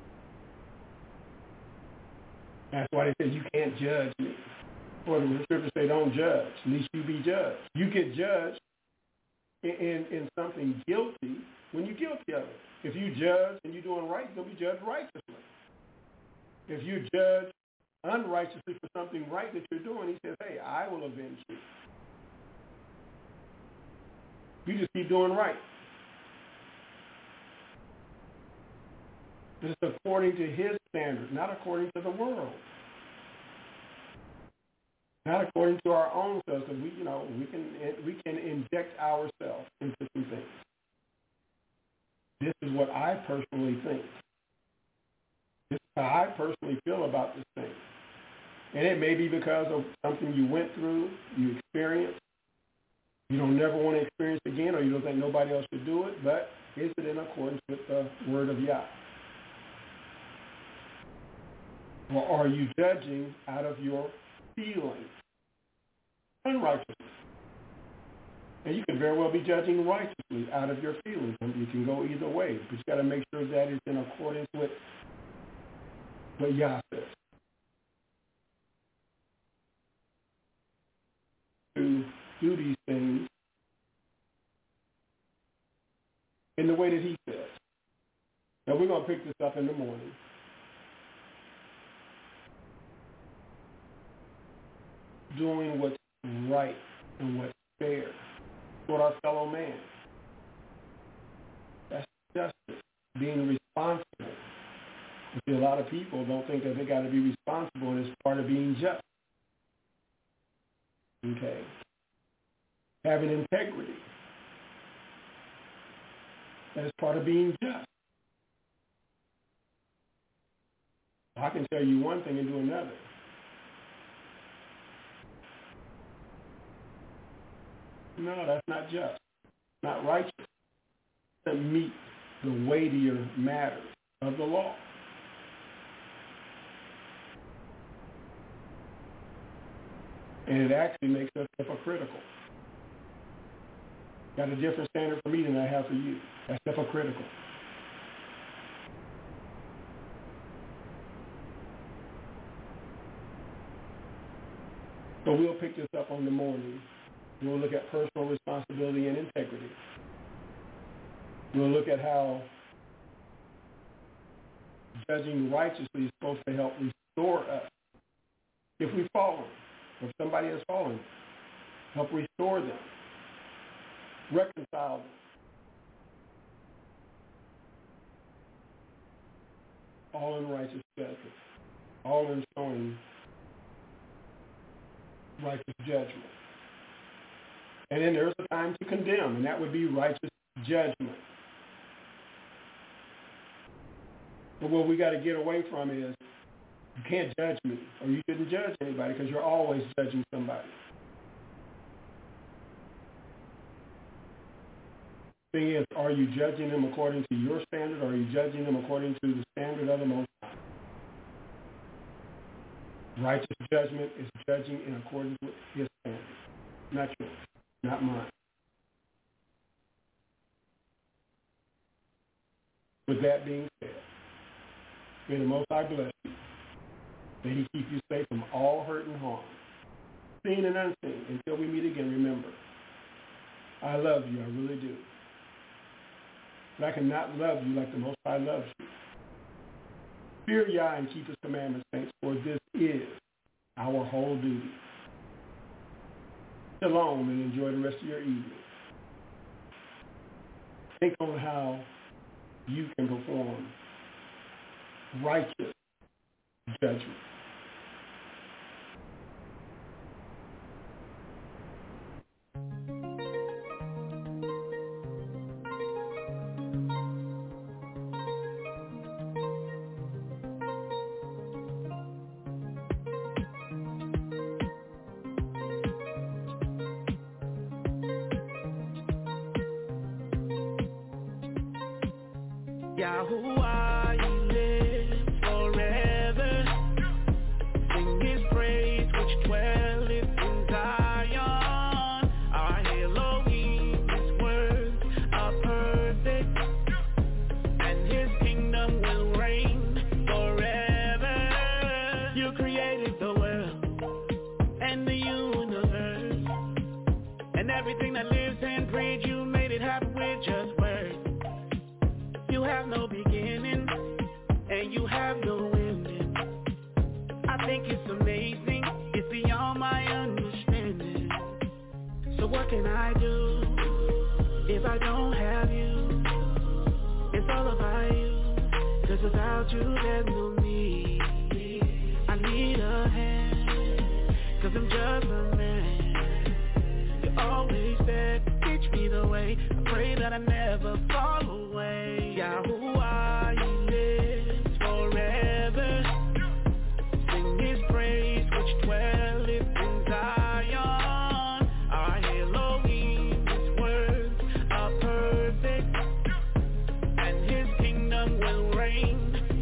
That's why they say you can't judge me. Or the scriptures say don't judge, lest you be judged. You get judged in, in, in something guilty when you're guilty of it. If you judge and you're doing right, you're going to be judged righteously. If you judge unrighteously for something right that you're doing, he says, hey, I will avenge you. You just keep doing right. It's according to his standards, not according to the world. Not according to our own selves, because we, you know, we can we can inject ourselves into some things. This is what I personally think. This is how I personally feel about this thing. And it may be because of something you went through, you experienced, you don't never want to experience it again, or you don't think nobody else should do it, but is it in accordance with the word of Yah? Or are you judging out of your feelings? Unrighteously. And you can very well be judging righteously out of your feelings. And you can go either way, but you got to make sure that is in accordance with what Yah says. To do these things in the way that he says. Now, we're going to pick this up in the morning. Doing what's right and what's fair toward our fellow man. That's justice, being responsible. You see, a lot of people don't think that they got to be responsible, and it's part of being just. Okay? Having integrity. That is part of being just. I can tell you one thing and do another. No, that's not just. Not righteous. It doesn't meet the weightier matters of the law. And it actually makes us hypocritical. Got a different standard for me than I have for you. That's hypocritical. So we'll pick this up on the morning. We'll look at personal responsibility and integrity. We'll look at how judging righteously is supposed to help restore us. If we've fallen, if somebody has fallen, help restore them, reconcile them. All in righteous judgment, all in showing righteous judgment. And then there's a time to condemn, and that would be righteous judgment. But what we got to get away from is you can't judge me, or you shouldn't judge anybody because you're always judging somebody. Thing is, are you judging them according to your standard, or are you judging them according to the standard of the Most High? Righteous judgment is judging in accordance with his standard, not yours, not mine. With that being said, may the Most High bless you. May he keep you safe from all hurt and harm, seen and unseen. Until we meet again, remember, I love you, I really do. But I cannot love you like the Most High loves you. Fear Yah and keep his commandments, saints, for this is our whole duty. Shalom and enjoy the rest of your evening. Think on how you can perform righteous judgment. Yahuwah, you live forever. Sing his praise which dwelleth in Zion. Our Elohim, his words are perfect, and his kingdom will reign forever. You created the world and the universe, and everything that lives and breathes. You made it happen with just words. You have no beginning, and you have no ending. I think it's amazing, it's beyond my understanding. So what can I do if I don't have you? It's all about you, cause without you there's no me. I need a hand, cause I'm just a man. You're always there, teach me the way. I pray that I never fall away. Yahuwah, he lives forever. Sing his praise which dwelleth in Zion. Our Elohim, his words are perfect, and his kingdom will reign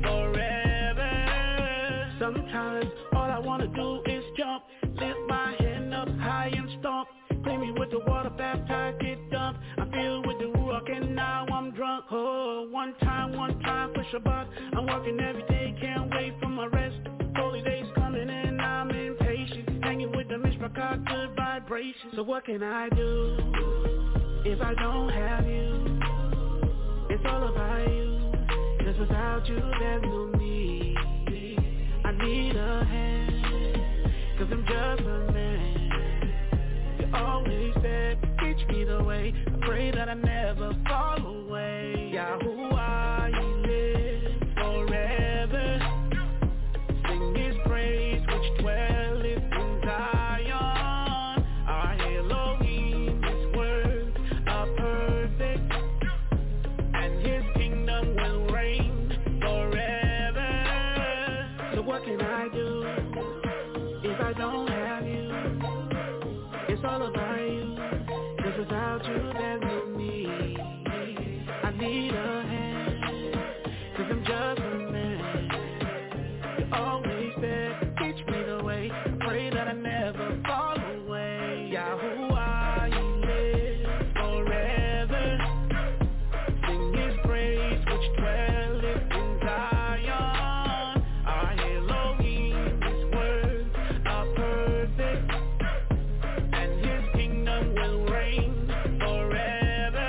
forever. Sometimes all I want to do is jump, lift my hand up high and stomp. Clean me with the water, baptize, get dumped. I'm filled with the Ruach and now I'm drunk. Oh, one time, one time for Shabbat. I'm working every day, can't wait for my rest. Holy days coming and I'm impatient. Hanging with the Mishpachah, good vibration. celebration. So what can I do if I don't have you? It's all about you, 'cause without you there's no me. I need a hand, 'cause I'm just a man. You always said, teach me the way. I pray that I never fall away. Yahuwah, you live forever. Sing his praise which dwelleth in Zion. Our Elohim, his words are perfect, and his kingdom will reign forever. So what can I do if I don't have you? It's all about you, 'cause without you there's no me. I need a hand, 'cause I'm just a man. You always said, teach me the way. I pray that I never fall away. Yahuwah, you live forever. Sing his praise which dwelleth in Zion. Our Elohim, his words are perfect, and his kingdom will reign forever.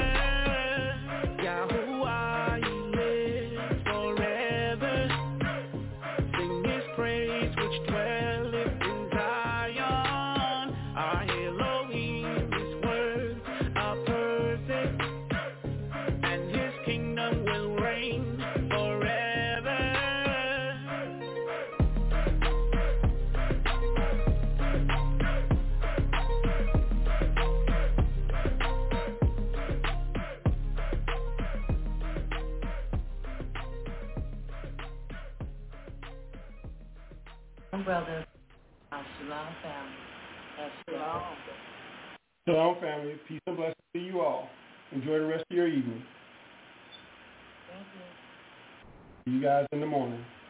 Yahuwah, you live forever. Sing his praise which dwelleth in Zion. Our Elohim, his words are perfect, and his kingdom will reign forever. Brothers, uh, Shalom family. Uh, Shalom. Shalom, family. Peace and blessings to you all. Enjoy the rest of your evening. Thank you. See you guys in the morning.